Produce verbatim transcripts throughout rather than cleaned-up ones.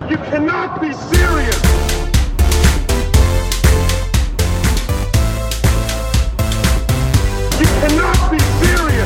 You cannot be serious! You cannot be serious!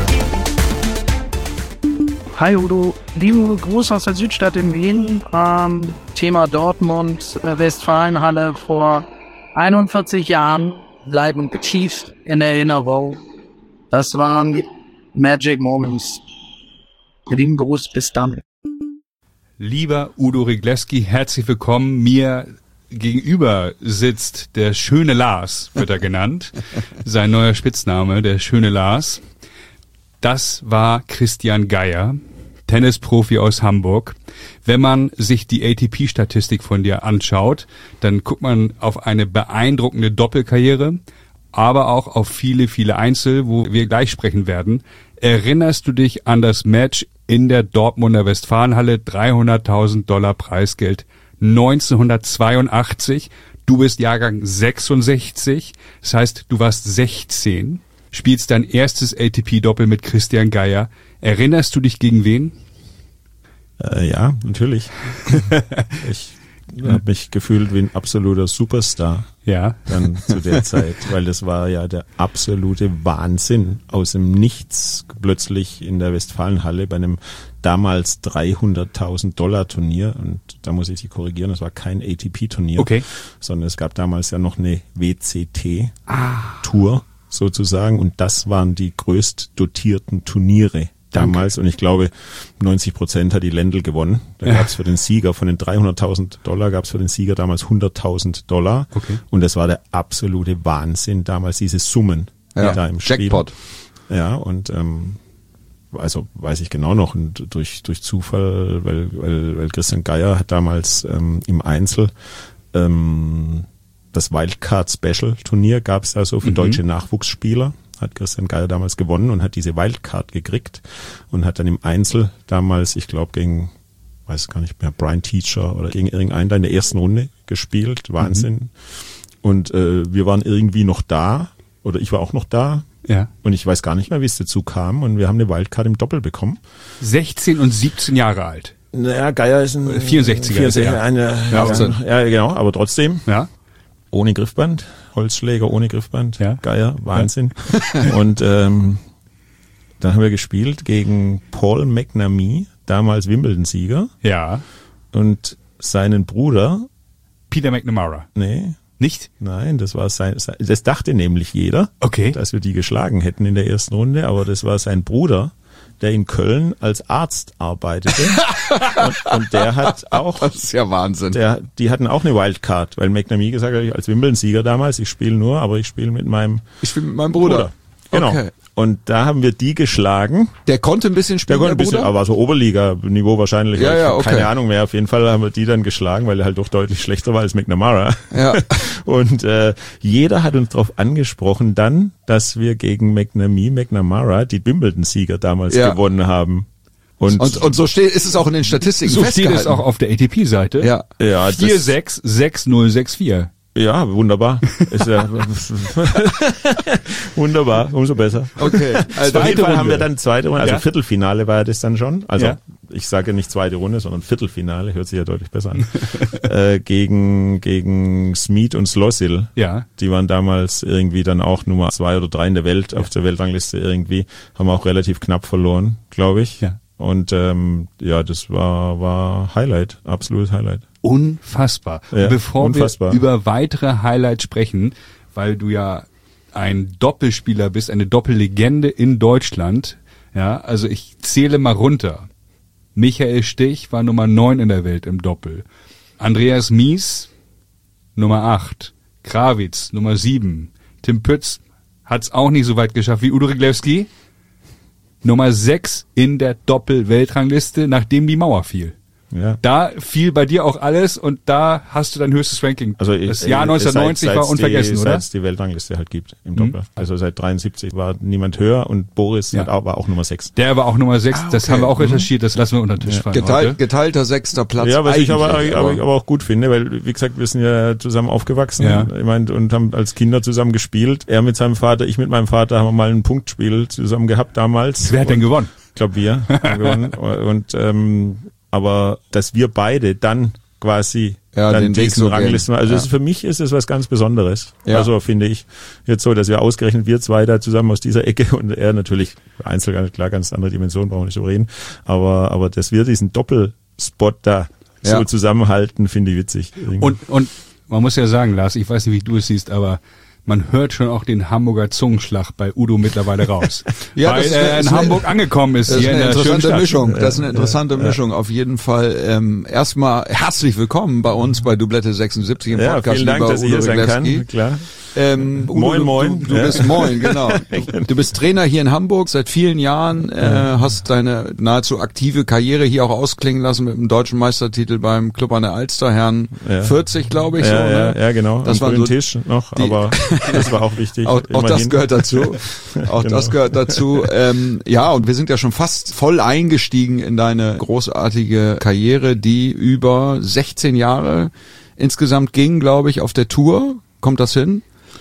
Hi Udo, liebe Gruß aus der Südstadt in Wien. Ähm, Thema Dortmund, äh, Westfalenhalle vor einundvierzig Jahren bleiben tief in Erinnerung. Das waren Magic Moments. Lieben Gruß, bis dann. Lieber Udo Ryglewski, herzlich willkommen. Mir gegenüber sitzt der schöne Lars, wird er genannt. Sein neuer Spitzname, der schöne Lars. Das war Christian Geier, Tennisprofi aus Hamburg. Wenn man sich die A T P-Statistik von dir anschaut, dann guckt man auf eine beeindruckende Doppelkarriere, aber auch auf viele, viele Einzel, wo wir gleich sprechen werden. Erinnerst du dich an das Match in der Dortmunder Westfalenhalle, dreihunderttausend Dollar Preisgeld, neunzehnhundertzweiundachtzig. Du bist Jahrgang sechsundsechzig, das heißt, du warst sechzehn, spielst dein erstes A T P-Doppel mit Christian Geier. Erinnerst du dich gegen wen? Äh, ja, natürlich. Ich habe mich gefühlt wie ein absoluter Superstar. Ja. Dann zu der Zeit, weil das war ja der absolute Wahnsinn. Aus dem Nichts plötzlich in der Westfalenhalle bei einem damals dreihunderttausend Dollar Turnier. Und da muss ich dich korrigieren, das war kein A T P-Turnier. Okay. Sondern es gab damals ja noch eine W C T-Tour ah. sozusagen. Und das waren die größt dotierten Turniere damals. Okay. Und ich glaube, neunzig Prozent hat die Lendl gewonnen. Da ja. gab es für den Sieger von den dreihunderttausend Dollar, gab es für den Sieger damals hunderttausend Dollar. Okay. Und das war der absolute Wahnsinn damals, diese Summen ja. da im Spiel. Jackpot. Ja, und ähm, also weiß ich genau noch, und durch durch Zufall, weil weil, weil Christian Geier hat damals ähm, im Einzel ähm, das Wildcard Special Turnier gab es also für mhm. deutsche Nachwuchsspieler. Hat Christian Geier damals gewonnen und hat diese Wildcard gekriegt und hat dann im Einzel damals, ich glaube gegen, weiß gar nicht mehr, Brian Teacher oder gegen irgendeinen da in der ersten Runde gespielt. Wahnsinn. Mhm. Und äh, wir waren irgendwie noch da, oder ich war auch noch da. Ja. Und ich weiß gar nicht mehr, wie es dazu kam. Und wir haben eine Wildcard im Doppel bekommen. sechzehn und siebzehn Jahre alt. Naja, Geier ist ein vierundsechziger. vierundsechziger, eine, ja, ja, ja, genau, aber trotzdem. Ja. Ohne Griffband, Holzschläger ohne Griffband, ja. Geier, Wahnsinn. Ja. Und ähm, dann haben wir gespielt gegen Paul McNamee, damals Wimbledon-Sieger. Ja. Und seinen Bruder. Peter McNamara. Nee. Nicht? Nein, das war sein, das dachte nämlich jeder, okay. dass wir die geschlagen hätten in der ersten Runde, aber das war sein Bruder, der in Köln als Arzt arbeitete. und, und der hat auch... Das ist ja Wahnsinn. Der, die hatten auch eine Wildcard, weil McNamee gesagt hat, als Wimbledon-Sieger damals, ich spiele nur, aber ich spiele mit meinem... Ich spiele mit meinem Bruder. Bruder. Genau. Okay. Und da haben wir die geschlagen. Der konnte ein bisschen spielen, der konnte der ein bisschen, aber so Oberliga-Niveau wahrscheinlich. Ja, ja, okay. Keine Ahnung mehr. Auf jeden Fall haben wir die dann geschlagen, weil er halt doch deutlich schlechter war als McNamara. Ja. Und äh, jeder hat uns darauf angesprochen dann, dass wir gegen McNamee, McNamara, die Wimbledon-Sieger damals ja. gewonnen haben. Und, und, und so steht, ist es auch in den Statistiken so festgehalten. So steht es auch auf der A T P-Seite. Ja. Ja, vier sechs sechs null sechs vier. Ja, wunderbar. Ist ja wunderbar, umso besser. Okay. Also auf jeden Fall haben wir dann zweite Runde, also ja. Viertelfinale war ja das dann schon. Also ja. ich sage nicht zweite Runde, sondern Viertelfinale, hört sich ja deutlich besser an. äh, gegen gegen Smead und Slossil. Ja. Die waren damals irgendwie dann auch Nummer zwei oder drei in der Welt, ja. auf der Weltrangliste irgendwie. Haben auch relativ knapp verloren, glaube ich. Ja. Und ähm, ja, das war war Highlight, absolutes Highlight. Unfassbar. Ja, Bevor unfassbar. wir über weitere Highlights sprechen, weil du ja ein Doppelspieler bist, eine Doppellegende in Deutschland. Ja, also ich zähle mal runter. Michael Stich war Nummer neun in der Welt im Doppel. Andreas Mies, Nummer acht. Krawitz, Nummer sieben. Tim Pütz hat's auch nicht so weit geschafft wie Udo Ryglewski. Nummer sechs in der Doppel-Weltrangliste, nachdem die Mauer fiel. Ja. Da fiel bei dir auch alles und da hast du dein höchstes Ranking. Also ich, das Jahr neunzehnhundertneunzig seit, war unvergessen, die, oder? Seit es die Weltrangliste halt gibt im Doppel. Mhm. Also seit dreiundsiebzig war niemand höher und Boris ja. hat auch, war auch Nummer sechs. Der war auch Nummer sechs, ah, okay. Das haben wir auch recherchiert, das lassen wir unter den Tisch ja. fallen. Geteilt, geteilter sechster Platz. Ja, was ich aber, aber, aber, aber auch gut finde, weil wie gesagt, wir sind ja zusammen aufgewachsen, ja. ich meine, und haben als Kinder zusammen gespielt. Er mit seinem Vater, ich mit meinem Vater haben wir mal ein Punktspiel zusammen gehabt damals. Wer hat denn gewonnen? Ich glaube wir haben gewonnen. Und ähm, aber dass wir beide dann quasi Ja, dann den Weg diesen so gehen. Ranglisten. Also Ja. es ist, für mich ist es was ganz Besonderes. Ja. Also finde ich jetzt so, dass wir ausgerechnet wir zwei da zusammen aus dieser Ecke und er natürlich einzeln, klar, ganz andere Dimensionen, brauchen wir nicht so reden, aber, aber dass wir diesen Doppelspot da Ja. so zusammenhalten, finde ich witzig. Irgendwie. Und, und man muss ja sagen, Lars, ich weiß nicht, wie du es siehst, aber man hört schon auch den Hamburger Zungenschlag bei Udo mittlerweile raus. Ja, weil das ist er eine- in ist eine- Hamburg angekommen ist, Das ist hier in eine der schönen interessante Stadt. Mischung. Das ist eine interessante Mischung. Auf jeden Fall ähm, erstmal herzlich willkommen bei uns bei Dublette sechsundsiebzig im ja, Podcast. vielen Dank, lieber dass ich Udo hier sein Riglewski. kann. Klar. Ähm, Udo, Moin, du, moin. Du, du Ja. bist moin, genau. Du, du bist Trainer hier in Hamburg seit vielen Jahren, äh, hast deine nahezu aktive Karriere hier auch ausklingen lassen mit dem deutschen Meistertitel beim Club an der Alster, Herren Ja. vierzig, glaube ich. Ja, so, ja, ne? ja, genau. Das Am waren grünen so Tisch noch, die- aber das war auch wichtig. Auch, auch das immerhin. gehört dazu. Auch Genau. das gehört dazu. Ähm, ja, und wir sind ja schon fast voll eingestiegen in deine großartige Karriere, die über sechzehn Jahre insgesamt ging, glaube ich, auf der Tour. Kommt das hin?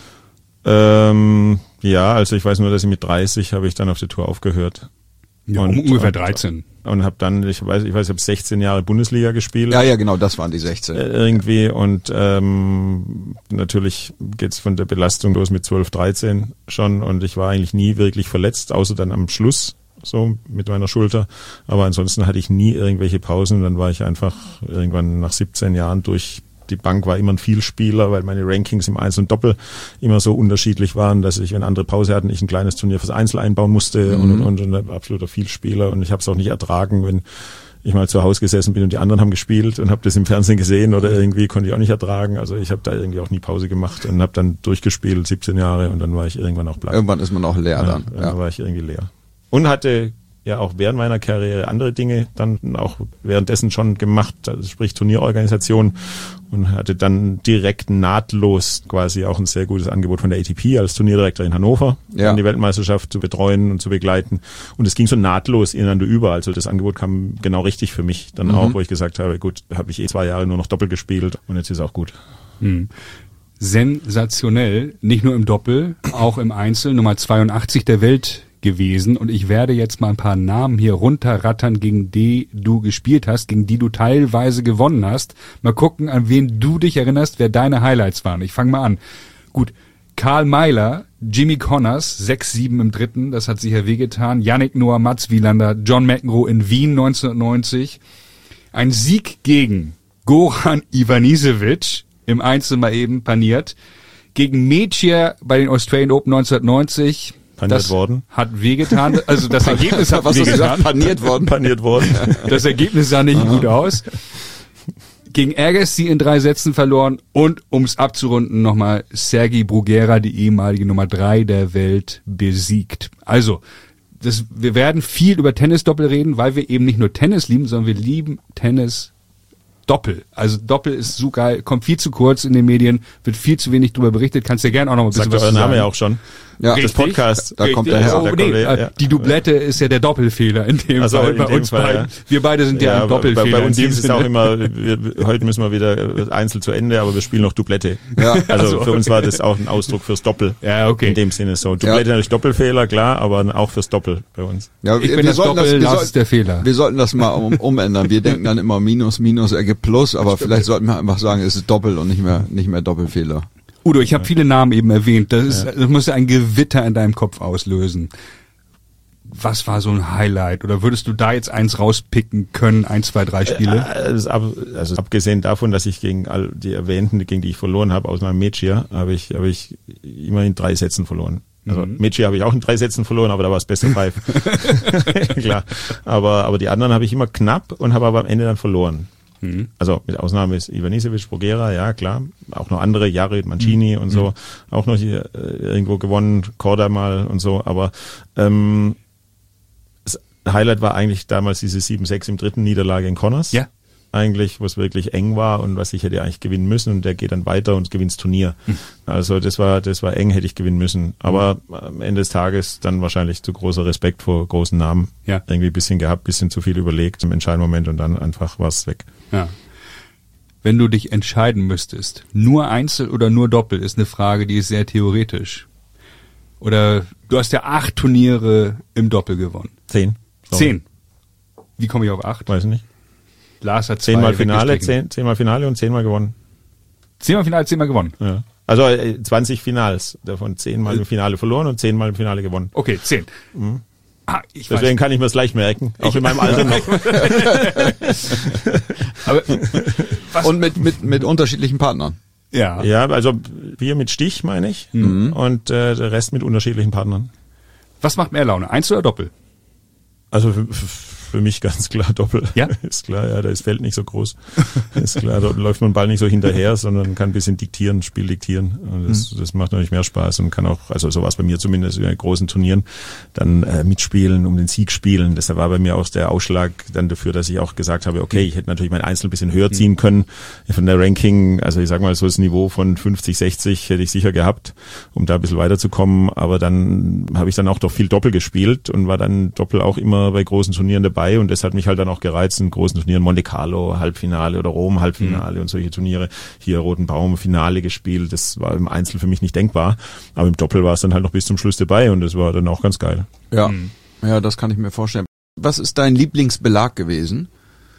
Ähm, ja, also ich weiß nur, dass ich mit dreißig habe ich dann auf der Tour aufgehört. Ja, Und- um ungefähr und- dreizehn. Und habe dann, ich weiß, ich weiß, ich habe sechzehn Jahre Bundesliga gespielt. Ja, ja, genau, das waren die sechzehn. äh, irgendwie und ähm, natürlich geht's von der Belastung los mit zwölf, dreizehn schon und ich war eigentlich nie wirklich verletzt, außer dann am Schluss so mit meiner Schulter, aber ansonsten hatte ich nie irgendwelche Pausen und dann war ich einfach irgendwann nach siebzehn Jahren durch die Bank, war immer ein Vielspieler, weil meine Rankings im Einzel und Doppel immer so unterschiedlich waren, dass ich, wenn andere Pause hatten, ich ein kleines Turnier fürs Einzel einbauen musste und, und, und ein absoluter Vielspieler und ich habe es auch nicht ertragen, wenn ich mal zu Hause gesessen bin und die anderen haben gespielt und habe das im Fernsehen gesehen oder irgendwie konnte ich auch nicht ertragen. Also ich habe da irgendwie auch nie Pause gemacht und habe dann durchgespielt, siebzehn Jahre und dann war ich irgendwann auch blank. Irgendwann ist man auch leer Ja, dann. dann Ja. war ich irgendwie leer. Und hatte ja auch während meiner Karriere andere Dinge dann auch währenddessen schon gemacht, also sprich Turnierorganisation und hatte dann direkt nahtlos quasi auch ein sehr gutes Angebot von der A T P als Turnierdirektor in Hannover, Ja. um die Weltmeisterschaft zu betreuen und zu begleiten. Und es ging so nahtlos ineinander über. Also das Angebot kam genau richtig für mich dann auch, wo ich gesagt habe, gut, habe ich eh zwei Jahre nur noch Doppel gespielt und jetzt ist auch gut. Hm. Sensationell, nicht nur im Doppel, auch im Einzel, Nummer zweiundachtzig der Welt gewesen. Und ich werde jetzt mal ein paar Namen hier runterrattern, gegen die du gespielt hast, gegen die du teilweise gewonnen hast. Mal gucken, an wen du dich erinnerst, wer deine Highlights waren. Ich fange mal an. Gut, Karl Meiler, Jimmy Connors, sechs sieben im dritten, das hat sicher wehgetan. Yannick Noah, Mats Wielander, John McEnroe in Wien neunzehnhundertneunzig. Ein Sieg gegen Goran Ivanisevic, im Einzel mal eben paniert. Gegen Meciar bei den Australian Open neunzehnhundertneunzig. Paniert das worden. Hat wehgetan. Also das Ergebnis hat Was hast du gesagt? wehgetan. Paniert worden? Paniert worden. Das Ergebnis sah nicht gut aus. Gegen Agassi in drei Sätzen verloren und, ums abzurunden, nochmal Sergei Bruguera, die ehemalige Nummer drei der Welt, besiegt. Also, das, wir werden viel über Tennis-Doppel reden, weil wir eben nicht nur Tennis lieben, sondern wir lieben Tennis Doppel. Also Doppel ist so geil, kommt viel zu kurz in den Medien, wird viel zu wenig drüber berichtet. Kannst ja gerne auch noch ein bisschen Sagt was euer zu Name sagen. ja auch schon. Ja, Das Podcast. Da kommt er Richtig. her. Oh, Da nee, kommt er her, äh, ja. die Doublette ist ja der Doppelfehler in dem Also Fall in bei dem uns Fall, beiden. ja. Wir beide sind ja, ein aber Doppelfehler. Bei, bei uns in dem hieß es auch Sinne. immer, wir, heute müssen wir wieder Einzel zu Ende, aber wir spielen noch Doublette. Ja. Also Also, für uns okay. war das auch ein Ausdruck fürs Doppel. Ja, okay. In dem Sinne so. Doublette natürlich Doppelfehler, klar, aber auch fürs Doppel bei uns. Ja, Ich bin das sollten Doppel, wir Lars sollten- ist der Fehler. Wir sollten das mal um, umändern. Wir denken dann immer Minus, Minus ergibt Plus, aber vielleicht sollten wir einfach sagen, es ist Doppel und nicht mehr, nicht mehr Doppelfehler. Udo, ich habe viele Namen eben erwähnt. Das, ist, das muss ja ein Gewitter in deinem Kopf auslösen. Was war so ein Highlight? Oder würdest du da jetzt eins rauspicken können, ein, zwei, drei Spiele? Also, ab, also abgesehen davon, dass ich gegen all die Erwähnten, gegen die ich verloren habe, aus meinem Meciar, habe ich, habe ich immer in drei Sätzen verloren. Also Mhm. Meciar habe ich auch in drei Sätzen verloren, aber da war es Best of Five. Klar. Aber, aber die anderen habe ich immer knapp und habe aber am Ende dann verloren. Mhm. Also mit Ausnahme ist Ivanisevic, Bruguera, ja klar. Auch noch andere, Jared, Mancini Mhm. und so. Auch noch hier, äh, irgendwo gewonnen, Korda mal und so. Aber ähm, das Highlight war eigentlich damals diese sieben sechs im dritten Niederlage in Connors. Ja. Eigentlich, wo es wirklich eng war und was ich hätte eigentlich gewinnen müssen und der geht dann weiter und gewinnt das Turnier. Hm. Also das war, das war eng, hätte ich gewinnen müssen. Aber am Ende des Tages dann wahrscheinlich zu großer Respekt vor großen Namen. Ja. Irgendwie ein bisschen gehabt, bisschen zu viel überlegt im entscheidenden Moment und dann einfach war es weg. Ja. Wenn du dich entscheiden müsstest, nur Einzel oder nur Doppel, ist eine Frage, die ist sehr theoretisch. Oder du hast ja acht Turniere im Doppel gewonnen. Zehn. Sorry. Zehn. Wie komme ich auf acht? Weiß nicht. Lars hat zwei Zehnmal Finale, weggestrichen. zehn, zehnmal Finale und zehnmal gewonnen. Zehnmal Finale, zehnmal gewonnen. Ja. Also äh, zwanzig Finals, davon zehnmal im Finale verloren und zehnmal im Finale gewonnen. Okay, zehn. Mhm. Ah, ich Deswegen weiß. kann ich mir es leicht merken, auch in meinem Alter noch. Aber, was, Und mit, mit, mit unterschiedlichen Partnern. ja. Ja, also wir mit Stich, meine ich, Mhm. und äh, der Rest mit unterschiedlichen Partnern. Was macht mehr Laune? Einzel oder Doppel? Also für, für mich ganz klar Doppel. Ja? Ist klar, ja, da ist Feld nicht so groß. Ist klar, da läuft man Ball nicht so hinterher, sondern kann ein bisschen diktieren, Spiel diktieren. Und das, das macht natürlich mehr Spaß und kann auch, also so war es bei mir zumindest in großen Turnieren, dann äh, mitspielen, um den Sieg spielen. Deshalb war bei mir auch der Ausschlag dann dafür, dass ich auch gesagt habe, okay, ich hätte natürlich mein Einzel ein bisschen höher ziehen können. Von der Ranking, also ich sag mal so das Niveau von fünfzig, sechzig hätte ich sicher gehabt, um da ein bisschen weiterzukommen. Aber dann habe ich dann auch doch viel Doppel gespielt und war dann Doppel auch immer bei großen Turnieren dabei. Und das hat mich halt dann auch gereizt in großen Turnieren, Monte Carlo Halbfinale oder Rom Halbfinale mhm. und solche Turniere. Hier Roten Baum Finale gespielt. Das war im Einzel für mich nicht denkbar. Aber im Doppel war es dann halt noch bis zum Schluss dabei und das war dann auch ganz geil. Ja, mhm. ja, das kann ich mir vorstellen. Was ist dein Lieblingsbelag gewesen?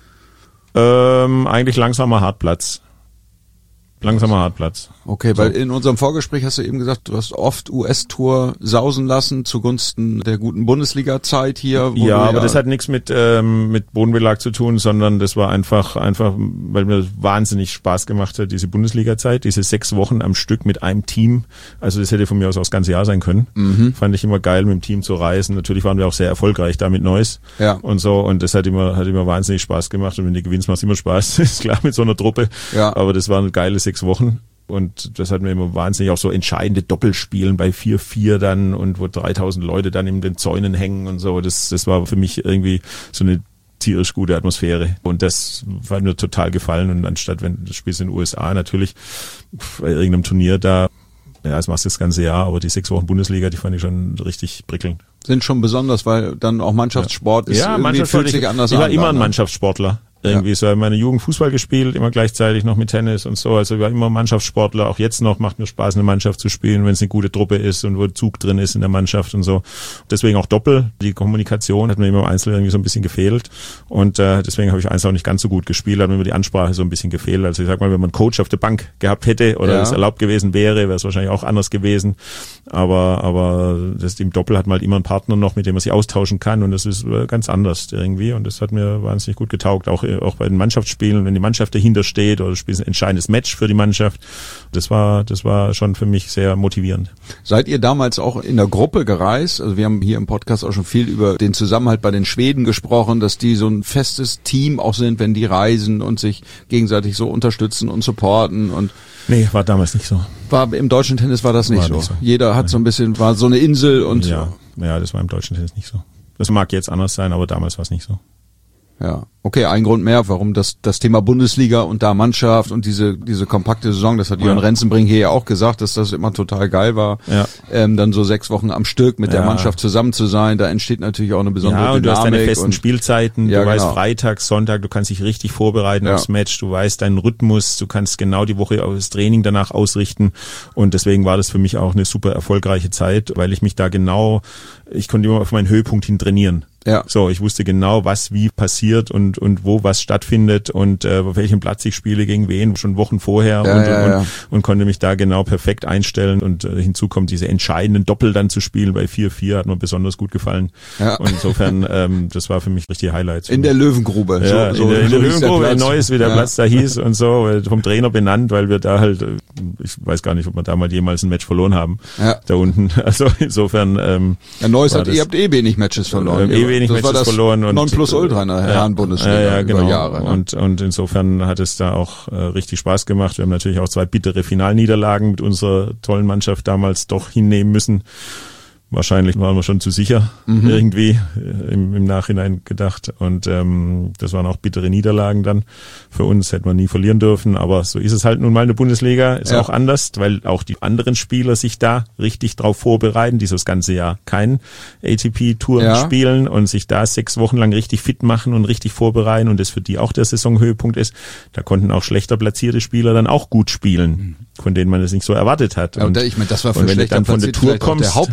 Ähm, eigentlich langsamer Hartplatz. Langsamer Hartplatz. Okay, weil in unserem Vorgespräch hast du eben gesagt, du hast oft U S-Tour sausen lassen zugunsten der guten Bundesliga-Zeit hier. Wo Ja, du aber das hat nichts mit ähm, mit Bodenbelag zu tun, sondern das war einfach einfach, weil mir wahnsinnig Spaß gemacht hat, diese Bundesliga-Zeit, diese sechs Wochen am Stück mit einem Team. Also das hätte von mir aus auch das ganze Jahr sein können. Mhm. Fand ich immer geil, mit dem Team zu reisen. Natürlich waren wir auch sehr erfolgreich da mit Neuss ja. und so. Und das hat immer hat immer wahnsinnig Spaß gemacht. Und wenn du gewinnst, macht es immer Spaß. Ist klar mit so einer Truppe. Ja. Aber das waren geile sechs Wochen. Und das hat mir immer wahnsinnig auch so entscheidende Doppelspielen bei vier vier dann und wo dreitausend Leute dann in den Zäunen hängen und so. Das, das war für mich irgendwie so eine tierisch gute Atmosphäre. Und das hat mir total gefallen. Und anstatt, wenn du spielst in den U S A natürlich bei irgendeinem Turnier da, ja, das machst du das ganze Jahr, aber die sechs Wochen Bundesliga, die fand ich schon richtig prickelnd. Sind schon besonders, weil dann auch Mannschaftssport ist, ja, irgendwie fühlt sich anders ich an. war immer ein ne? Mannschaftssportler. Irgendwie ja. so in meiner Jugend Fußball gespielt, immer gleichzeitig noch mit Tennis und so. Also ich war immer Mannschaftssportler, auch jetzt noch macht mir Spaß, eine Mannschaft zu spielen, wenn es eine gute Truppe ist und wo Zug drin ist in der Mannschaft und so. Deswegen auch Doppel. Die Kommunikation hat mir immer im Einzel irgendwie so ein bisschen gefehlt und äh, deswegen habe ich Einzel auch nicht ganz so gut gespielt, hat mir immer die Ansprache so ein bisschen gefehlt. Also ich sag mal, wenn man einen Coach auf der Bank gehabt hätte oder es ja. erlaubt gewesen wäre, wäre es wahrscheinlich auch anders gewesen. Aber aber das im Doppel hat man halt immer einen Partner noch, mit dem man sich austauschen kann und das ist ganz anders irgendwie und das hat mir wahnsinnig gut getaugt, auch auch bei den Mannschaften spielen, wenn die Mannschaft dahinter steht oder du spielst ein entscheidendes Match für die Mannschaft. Das war, das war schon für mich sehr motivierend. Seid ihr damals auch in der Gruppe gereist? Also wir haben hier im Podcast auch schon viel über den Zusammenhalt bei den Schweden gesprochen, dass die so ein festes Team auch sind, wenn die reisen und sich gegenseitig so unterstützen und supporten und nee, war damals nicht so. War im deutschen Tennis war das nicht, war so. nicht so. Jeder hat Nein. so ein bisschen, war so eine Insel und ja, ja, das war im deutschen Tennis nicht so. Das mag jetzt anders sein, aber damals war es nicht so. Ja, okay, ein Grund mehr, warum das das Thema Bundesliga und da Mannschaft und diese diese kompakte Saison, das hat Jörn ja. Renzenbring hier ja auch gesagt, dass das immer total geil war, ja. ähm, dann so sechs Wochen am Stück mit ja. der Mannschaft zusammen zu sein, da entsteht natürlich auch eine besondere ja, und Dynamik. Du hast deine festen und, Spielzeiten, ja, du weißt genau. Freitag, Sonntag, du kannst dich richtig vorbereiten ja. aufs Match, du weißt deinen Rhythmus, du kannst genau die Woche auch das Training danach ausrichten und deswegen war das für mich auch eine super erfolgreiche Zeit, weil ich mich da genau, ich konnte immer auf meinen Höhepunkt hin trainieren. Ja. So, ich wusste genau, was wie passiert und und wo was stattfindet und äh, auf welchem Platz ich spiele gegen wen, schon Wochen vorher ja, und, ja, und, ja. und konnte mich da genau perfekt einstellen und äh, hinzu kommt diese entscheidenden Doppel dann zu spielen bei vier vier, hat mir besonders gut gefallen. Ja. Und insofern, ähm, ich, das war für mich richtig Highlights. In der Löwengrube. Ja, so, in der, in so der Löwengrube, in Neuss, wie der ja. Platz da hieß und so, vom Trainer benannt, weil wir da halt, ich weiß gar nicht, ob wir da mal jemals ein Match verloren haben, ja. da unten. Also insofern. Ähm, ja, Neuss hat, ihr habt eh wenig Matches verloren. Äh, eh wenig das Matches verloren. Und Nonplusultra in der Herren-Bundesliga ja, ja, genau. über Jahre. Ne? Und, und insofern hat es da auch äh, richtig Spaß gemacht. Wir haben natürlich auch zwei bittere Finalniederlagen mit unserer tollen Mannschaft damals doch hinnehmen müssen. Wahrscheinlich waren wir schon zu sicher, mhm. irgendwie im, im Nachhinein gedacht. Und ähm, das waren auch bittere Niederlagen dann. Für uns hätten wir nie verlieren dürfen, aber so ist es halt nun mal in der Bundesliga. Ist ja. auch anders, weil auch die anderen Spieler sich da richtig drauf vorbereiten, die so das ganze Jahr kein A T P-Touren ja. spielen und sich da sechs Wochen lang richtig fit machen und richtig vorbereiten und das für die auch der Saisonhöhepunkt ist. Da konnten auch schlechter platzierte Spieler dann auch gut spielen, mhm. von denen man es nicht so erwartet hat. Ja, und, und ich meine, das war für und wenn schlechter du dann von der Tour kommst, der Hauptjob.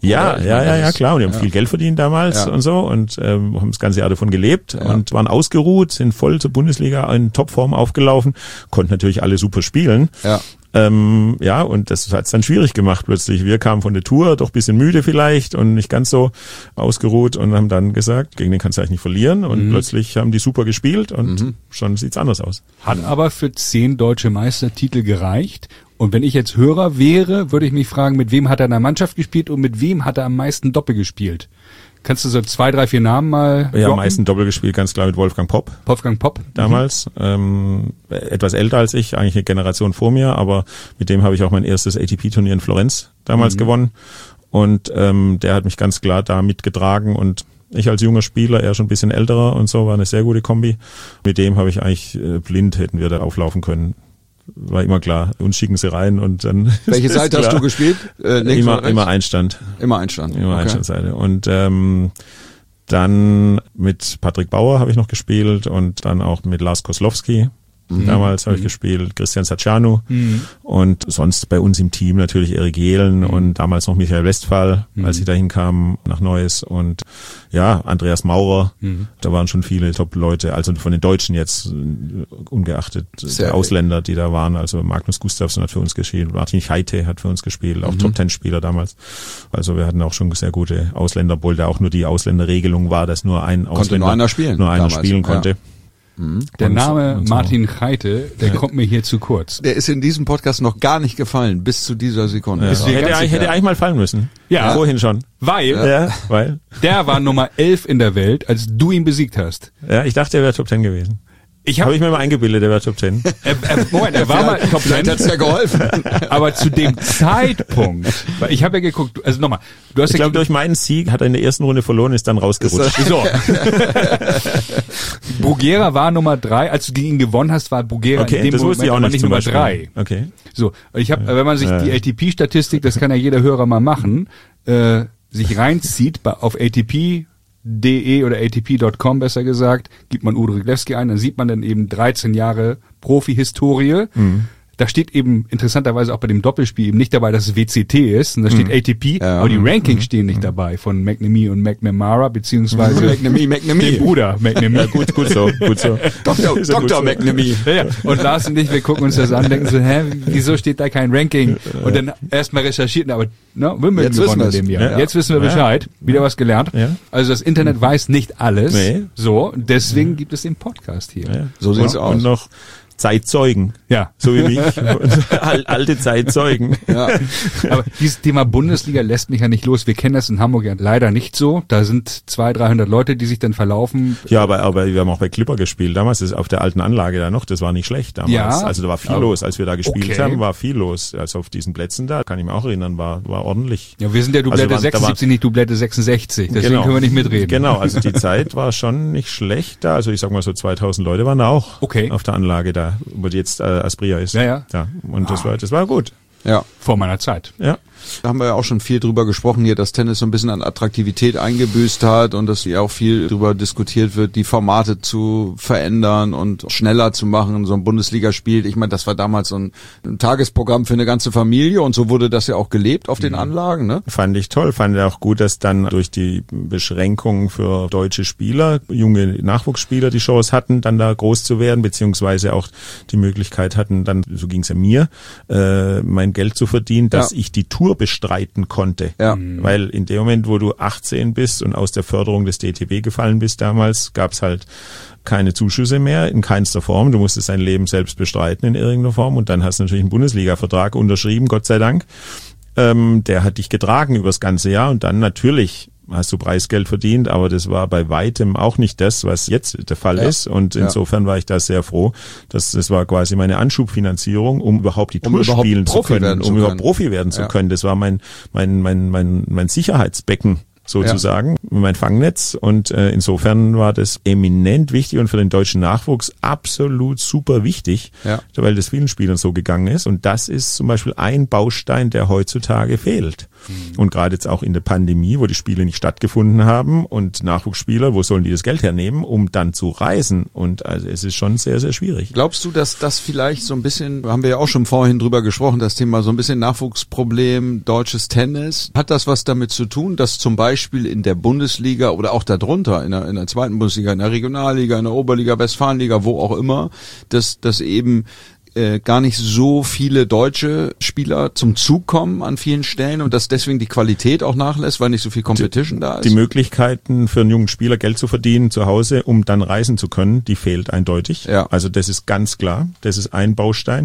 Ja, oder? ja, ja, ja, klar. Und die haben ja. viel Geld verdient damals Ja. und so und ähm, haben das ganze Jahr davon gelebt Ja. und waren ausgeruht, sind voll zur Bundesliga in Topform aufgelaufen, konnten natürlich alle super spielen. Ja. Ähm, ja, und das hat's dann schwierig gemacht plötzlich. Wir kamen von der Tour, doch ein bisschen müde vielleicht und nicht ganz so ausgeruht und haben dann gesagt, gegen den kannst du eigentlich nicht verlieren. Und Mhm. plötzlich haben die super gespielt und Mhm. schon sieht's anders aus. Hat aber für zehn deutsche Meistertitel gereicht. Und wenn ich jetzt Hörer wäre, würde ich mich fragen, mit wem hat er in der Mannschaft gespielt und mit wem hat er am meisten Doppel gespielt? Kannst du so zwei, drei, vier Namen mal Ja, am droppen? meisten Doppel gespielt, ganz klar mit Wolfgang Popp. Wolfgang Popp. Damals, ähm, etwas älter als ich, eigentlich eine Generation vor mir, aber mit dem habe ich auch mein erstes A T P-Turnier in Florenz damals Mhm. gewonnen und ähm, der hat mich ganz klar da mitgetragen und ich als junger Spieler, er schon ein bisschen älterer und so, war eine sehr gute Kombi. Mit dem habe ich eigentlich äh, blind, hätten wir da auflaufen können. War immer klar, uns schicken sie rein und dann... Welche ist Seite hast klar. du gespielt? Äh, links Immer, oder rechts? immer Einstand. Immer Einstand. Immer Okay. Einstandseite. Und ähm, dann mit Patrick Bauer habe ich noch gespielt und dann auch mit Lars Koslowski. Damals habe ich gespielt, Christian Saccianu Mhm. und sonst bei uns im Team natürlich Erik Jehlen und damals noch Michael Westphal, als ich dahin kam nach Neuss und ja, Andreas Maurer. Mhm. Da waren schon viele Top-Leute, also von den Deutschen jetzt, äh, ungeachtet Sehr der Ausländer, die da waren. Also Magnus Gustafsson hat für uns gespielt, Martin Heite hat für uns gespielt, auch Top-Ten-Spieler damals. Also wir hatten auch schon sehr gute Ausländer, obwohl da auch nur die Ausländerregelung war, dass nur ein Ausländer nur einer spielen nur einer damals, spielen ja. konnte. Der Und- Name und so. Martin Heite, der kommt mir hier zu kurz. Der ist in diesem Podcast noch gar nicht gefallen, bis zu dieser Sekunde. Ja. Ist dir Hätte, ganz eigentlich, hätte sicher. eigentlich mal fallen müssen. Ja. Vorhin schon. Weil Ja, weil. der war Nummer elf in der Welt, als du ihn besiegt hast. Ja, ich dachte, er wäre Top Ten gewesen. Ich Habe habe, ich mir mal eingebildet, er wäre Top Ten. er, er, Moment, er war mal Top Vielleicht Ten, hat's ja geholfen. aber zu dem Zeitpunkt, weil ich habe ja geguckt, also nochmal, du hast Ich ja glaube, durch meinen Sieg hat er in der ersten Runde verloren, ist dann rausgerutscht. so. Bruguera war Nummer drei, als du gegen ihn gewonnen hast, war Bruguera in Okay, dem das Moment wusste ich auch aber nicht nicht zum Nummer Beispiel. drei. Okay. So, ich habe, wenn man sich Ja. die A T P-Statistik, das kann ja jeder Hörer mal machen, äh, sich reinzieht bei, auf A T P punkt de oder A T P Punkt com besser gesagt, gibt man Udo Riglewski ein, dann sieht man dann eben dreizehn Jahre Profi-Historie. Mhm. Da steht eben interessanterweise auch bei dem Doppelspiel eben nicht dabei, dass es W C T ist, und da steht A T P, Ja. aber die Rankings stehen nicht dabei von McNamee und McNamara, beziehungsweise McNamee, McNamee. dem Bruder McNamee. Ja, gut, gut so, gut so. Doktor, Ist ja gut Doktor so. McNamee. Ja, ja. Und Lars und ich, wir gucken uns das an, denken so, hä, wieso steht da kein Ranking? Und dann erstmal recherchiert, aber ne, Wimbledon Jetzt wissen gewonnen in wir's. dem Jahr. Ja. Jetzt wissen wir Ja. Bescheid, wieder was gelernt. Ja. Also das Internet weiß nicht alles. Nee. So, deswegen gibt es den Podcast hier. Ja. So sieht's und, aus. Und noch Zeitzeugen. Ja. So wie mich. Al- Alte Zeitzeugen. Ja. Aber dieses Thema Bundesliga lässt mich ja nicht los. Wir kennen das in Hamburg ja leider nicht so. Da sind zweihundert, dreihundert Leute, die sich dann verlaufen. Ja, aber, aber wir haben auch bei Clipper gespielt. Damals ist auf der alten Anlage da noch, das war nicht schlecht damals. Ja. Also da war viel Aber- los. Als wir da gespielt Okay. haben, war viel los. Also auf diesen Plätzen da, kann ich mich auch erinnern, war, war ordentlich. Ja, wir sind ja Doublette Also waren- da sechsundsiebzig, nicht Doublette sechsundsechzig. Deswegen können wir nicht mitreden. Genau, also die Zeit war schon nicht schlecht da. Also ich sag mal so zweitausend Leute waren da auch Okay. auf der Anlage da, wo die jetzt äh, Aspria ist. Ja, ja. ja. Und das war, das war gut. Ja. Vor meiner Zeit. Ja. Da haben wir ja auch schon viel drüber gesprochen hier, dass Tennis so ein bisschen an Attraktivität eingebüßt hat und dass ja auch viel drüber diskutiert wird, die Formate zu verändern und schneller zu machen, so ein Bundesligaspiel. Ich meine, das war damals so ein, ein Tagesprogramm für eine ganze Familie und so wurde das ja auch gelebt auf den Anlagen, ne? Fand ich toll, fand ich auch gut, dass dann durch die Beschränkungen für deutsche Spieler, junge Nachwuchsspieler die Chance hatten, dann da groß zu werden, beziehungsweise auch die Möglichkeit hatten, dann, so ging es ja mir, äh, mein Geld zu verdienen, dass Ja. ich die Tour bestreiten konnte. Ja. Weil in dem Moment, wo du achtzehn bist und aus der Förderung des D T B gefallen bist damals, gab's halt keine Zuschüsse mehr, in keinster Form. Du musstest dein Leben selbst bestreiten in irgendeiner Form und dann hast du natürlich einen Bundesliga-Vertrag unterschrieben, Gott sei Dank. Ähm, der hat dich getragen übers ganze Jahr und dann natürlich hast du Preisgeld verdient, aber das war bei weitem auch nicht das, was jetzt der Fall Ja. ist und Ja. insofern war ich da sehr froh, dass das war quasi meine Anschubfinanzierung, um überhaupt die Um Tour überhaupt spielen zu Profi können, werden zu um überhaupt können. Profi werden zu Ja. können. Das war mein mein mein mein mein Sicherheitsbecken sozusagen, mein Fangnetz und äh, insofern war das eminent wichtig und für den deutschen Nachwuchs absolut super wichtig, Ja. weil das vielen Spielern so gegangen ist und das ist zum Beispiel ein Baustein, der heutzutage fehlt. Mhm. Und gerade jetzt auch in der Pandemie, wo die Spiele nicht stattgefunden haben und Nachwuchsspieler, wo sollen die das Geld hernehmen, um dann zu reisen? Und also es ist schon sehr, sehr schwierig. Glaubst du, dass das vielleicht so ein bisschen, haben wir ja auch schon vorhin drüber gesprochen, das Thema so ein bisschen Nachwuchsproblem, deutsches Tennis, hat das was damit zu tun, dass zum Beispiel in der Bundesliga oder auch darunter, in der, in der zweiten Bundesliga, in der Regionalliga, in der Oberliga, Westfalenliga, wo auch immer, dass, dass eben Äh, gar nicht so viele deutsche Spieler zum Zug kommen an vielen Stellen und dass deswegen die Qualität auch nachlässt, weil nicht so viel Competition die, da ist? Die Möglichkeiten für einen jungen Spieler Geld zu verdienen zu Hause, um dann reisen zu können, die fehlt eindeutig. Ja. Also das ist ganz klar, das ist ein Baustein.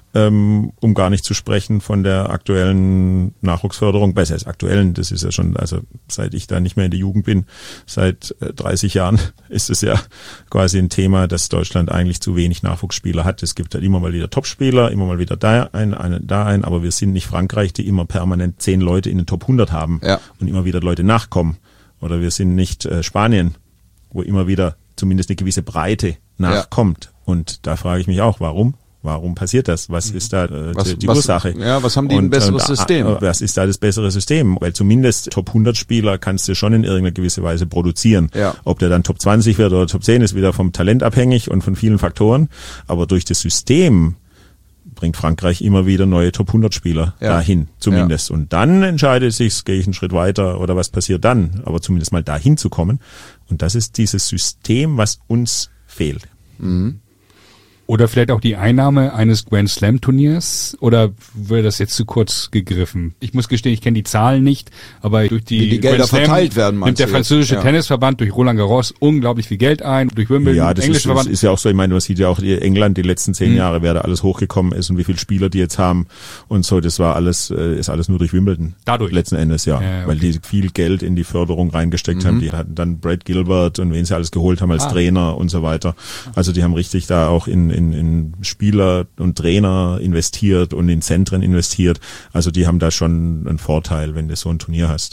Ähm, um gar nicht zu sprechen von der aktuellen Nachwuchsförderung, besser als aktuellen, das ist ja schon, also seit ich da nicht mehr in der Jugend bin, seit äh, dreißig Jahren ist es ja quasi ein Thema, dass Deutschland eigentlich zu wenig Nachwuchsspieler hat. Es gibt halt immer mal wieder Topspieler, immer mal wieder da ein, ein, da ein, aber wir sind nicht Frankreich, die immer permanent zehn Leute in den Top hundert haben ja. und immer wieder Leute nachkommen. Oder wir sind nicht äh, Spanien, wo immer wieder zumindest eine gewisse Breite nachkommt. Ja. Und da frage ich mich auch, warum? Warum passiert das? Was ist da äh, was, die was, Ursache? Ja, was haben die und, ein besseres und, System? Äh, was ist da das bessere System? Weil zumindest Top hundert Spieler kannst du schon in irgendeiner gewissen Weise produzieren. Ja. Ob der dann Top zwanzig wird oder Top zehn ist wieder vom Talent abhängig und von vielen Faktoren. Aber durch das System bringt Frankreich immer wieder neue Top hundert Spieler ja. dahin, zumindest. Ja. Und dann entscheidet sich, gehe ich einen Schritt weiter oder was passiert dann? Aber zumindest mal dahin zu kommen. Und das ist dieses System, was uns fehlt. Mhm. Oder vielleicht auch die Einnahme eines Grand Slam Turniers? Oder würde das jetzt zu kurz gegriffen? Ich muss gestehen, ich kenne die Zahlen nicht, aber durch die, Wie die Gelder Grand Slam verteilt werden, meinst nimmt der du französische jetzt? Ja. Tennisverband durch Roland Garros unglaublich viel Geld ein, durch Wimbledon, Ja, das englische ist, das Verband. ist ja auch so, ich meine, man sieht ja auch England die letzten zehn mhm. Jahre, wer da alles hochgekommen ist und wie viele Spieler die jetzt haben und so, das war alles, ist alles nur durch Wimbledon. Dadurch? Letzten Endes, ja. Ja, okay. Weil die viel Geld in die Förderung reingesteckt Mhm. haben. Die hatten dann Brad Gilbert und wen sie alles geholt haben als Ah. Trainer und so weiter. Also die haben richtig da auch in, in, in Spieler und Trainer investiert und in Zentren investiert. Also die haben da schon einen Vorteil, wenn du so ein Turnier hast.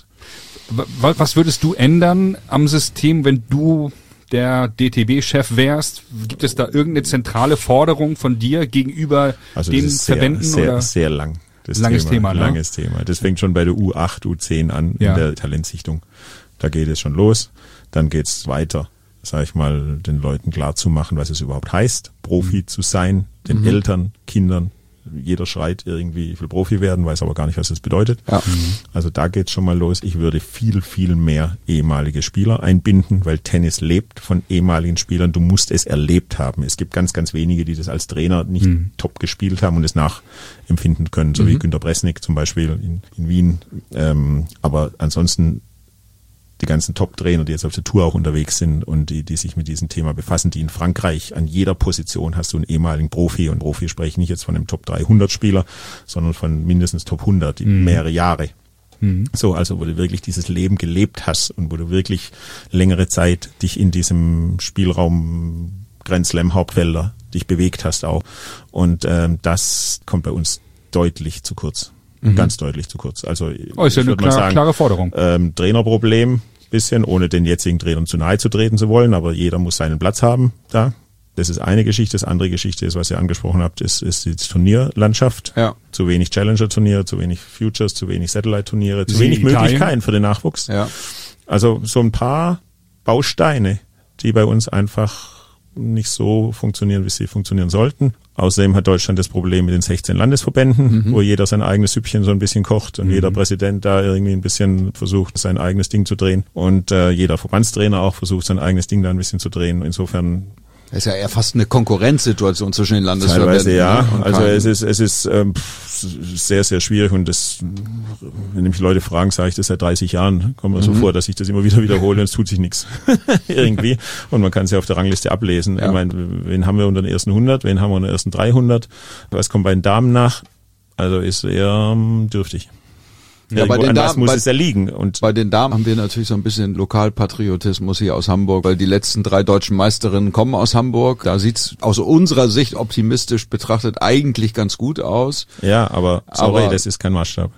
Was würdest du ändern am System, wenn du der D T B-Chef wärst? Gibt es da irgendeine zentrale Forderung von dir gegenüber also den das ist sehr, Verbänden? sehr, oder? sehr lang. Das Langes Thema, ne? Langes Thema. Das fängt schon bei der U acht, U zehn an, Ja. in der Talentsichtung. Da geht es schon los. Dann geht's weiter, sag ich mal, den Leuten klar zu machen, was es überhaupt heißt, Profi mhm. zu sein, den mhm. Eltern, Kindern. Jeder schreit irgendwie, ich will Profi werden, weiß aber gar nicht, was das bedeutet. Ja. Also da geht's schon mal los. Ich würde viel, viel mehr ehemalige Spieler einbinden, weil Tennis lebt von ehemaligen Spielern. Du musst es erlebt haben. Es gibt ganz, ganz wenige, die das als Trainer nicht mhm. top gespielt haben und es nachempfinden können, so mhm. wie Günter Bresnik zum Beispiel in, in Wien. Ähm, aber ansonsten die ganzen Top-Trainer, die jetzt auf der Tour auch unterwegs sind und die, die sich mit diesem Thema befassen, die in Frankreich an jeder Position hast du einen ehemaligen Profi, und Profi spreche ich nicht jetzt von einem Top dreihundert Spieler, sondern von mindestens Top hundert, die mhm. mehrere Jahre. Mhm. So, also wo du wirklich dieses Leben gelebt hast und wo du wirklich längere Zeit dich in diesem Spielraum Grand Slam Hauptfelder dich bewegt hast auch. Und ähm, das kommt bei uns deutlich zu kurz. Mhm. Ganz deutlich zu kurz. Also oh, ist ja eine klar, sagen, klare Forderung. Ähm, Trainerproblem, bisschen, ohne den jetzigen Trainern zu nahe zu treten zu wollen, aber jeder muss seinen Platz haben da. Das ist eine Geschichte. Das andere Geschichte ist, was ihr angesprochen habt, ist, ist die Turnierlandschaft. Ja. Zu wenig Challenger-Turniere, zu wenig Futures, zu wenig Satellite-Turniere, zu wenig Italien. Möglichkeiten für den Nachwuchs. Ja. Also so ein paar Bausteine, die bei uns einfach nicht so funktionieren, wie sie funktionieren sollten. Außerdem hat Deutschland das Problem mit den sechzehn Landesverbänden, mhm. wo jeder sein eigenes Süppchen so ein bisschen kocht und mhm. jeder Präsident da irgendwie ein bisschen versucht, sein eigenes Ding zu drehen und äh, jeder Verbandstrainer auch versucht, sein eigenes Ding da ein bisschen zu drehen. Insofern das ist ja eher fast eine Konkurrenzsituation zwischen den Landesverbänden. Teilweise ja. Ne? Also es ist es ist ähm, sehr, sehr schwierig und das, wenn mich Leute fragen, sage ich das seit dreißig Jahren, kommt mir mhm. so vor, dass ich das immer wieder wiederhole und es tut sich nichts. Irgendwie. Und man kann es ja auf der Rangliste ablesen. Ja. Ich meine, wen haben wir unter den ersten hundert, wen haben wir unter den ersten dreihundert? Was kommt bei den Damen nach? Also ist eher ähm, dürftig. Ja, bei den Damen muss bei, es ja liegen. Und bei den Damen haben wir natürlich so ein bisschen Lokalpatriotismus hier aus Hamburg, weil die letzten drei deutschen Meisterinnen kommen aus Hamburg. Da sieht's aus unserer Sicht optimistisch betrachtet eigentlich ganz gut aus. Ja, aber sorry, aber, das ist kein Maßstab.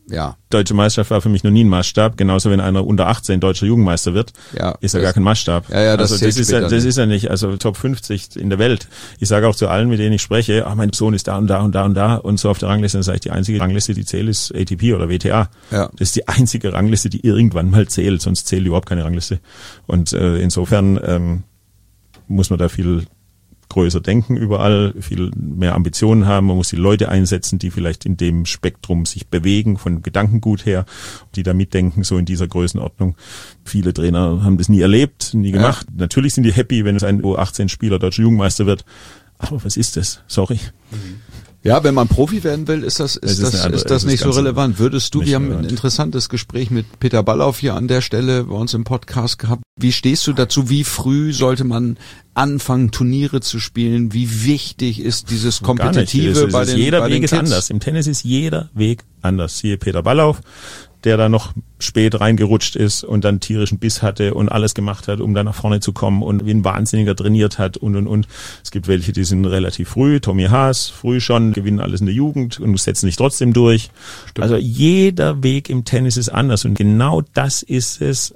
Ja. Deutsche Meisterschaft war für mich noch nie ein Maßstab. Genauso wenn einer unter achtzehn deutscher Jugendmeister wird, ja, ist er gar kein Maßstab. Ja, ja, das, also das ist ja, das ist ja nicht, also Top fünfzig in der Welt. Ich sage auch zu allen, mit denen ich spreche, ah, mein Sohn ist da und da und da und da und so auf der Rangliste, dann sage ich, die einzige Rangliste, die zählt, ist A T P oder W T A. Ja. Das ist die einzige Rangliste, die irgendwann mal zählt, sonst zählt überhaupt keine Rangliste. Und äh, insofern ähm, muss man da viel größer denken überall, viel mehr Ambitionen haben. Man muss die Leute einsetzen, die vielleicht in dem Spektrum sich bewegen, von Gedankengut her, die da mitdenken, so in dieser Größenordnung. Viele Trainer haben das nie erlebt, nie gemacht. Ja. Natürlich sind die happy, wenn es ein U achtzehn-Spieler deutscher Jugendmeister wird. Aber was ist das? Sorry. Mhm. Ja, wenn man Profi werden will, ist das, ist das, das, andere, ist das nicht so relevant. Würdest du, wir haben relevant. Ein interessantes Gespräch mit Peter Ballauf hier an der Stelle bei uns im Podcast gehabt. Wie stehst du dazu? Wie früh sollte man anfangen, Turniere zu spielen? Wie wichtig ist dieses Kompetitive Gar nicht. bei den Jeder bei Weg den ist Kids? anders. Im Tennis ist jeder Weg anders. Siehe Peter Ballauf, der da noch spät reingerutscht ist und dann tierischen Biss hatte und alles gemacht hat, um da nach vorne zu kommen und wie ein Wahnsinniger trainiert hat und, und, und. Es gibt welche, die sind relativ früh, Tommy Haas, früh schon, gewinnen alles in der Jugend und setzen sich trotzdem durch. Stimmt. Also jeder Weg im Tennis ist anders und genau das ist es,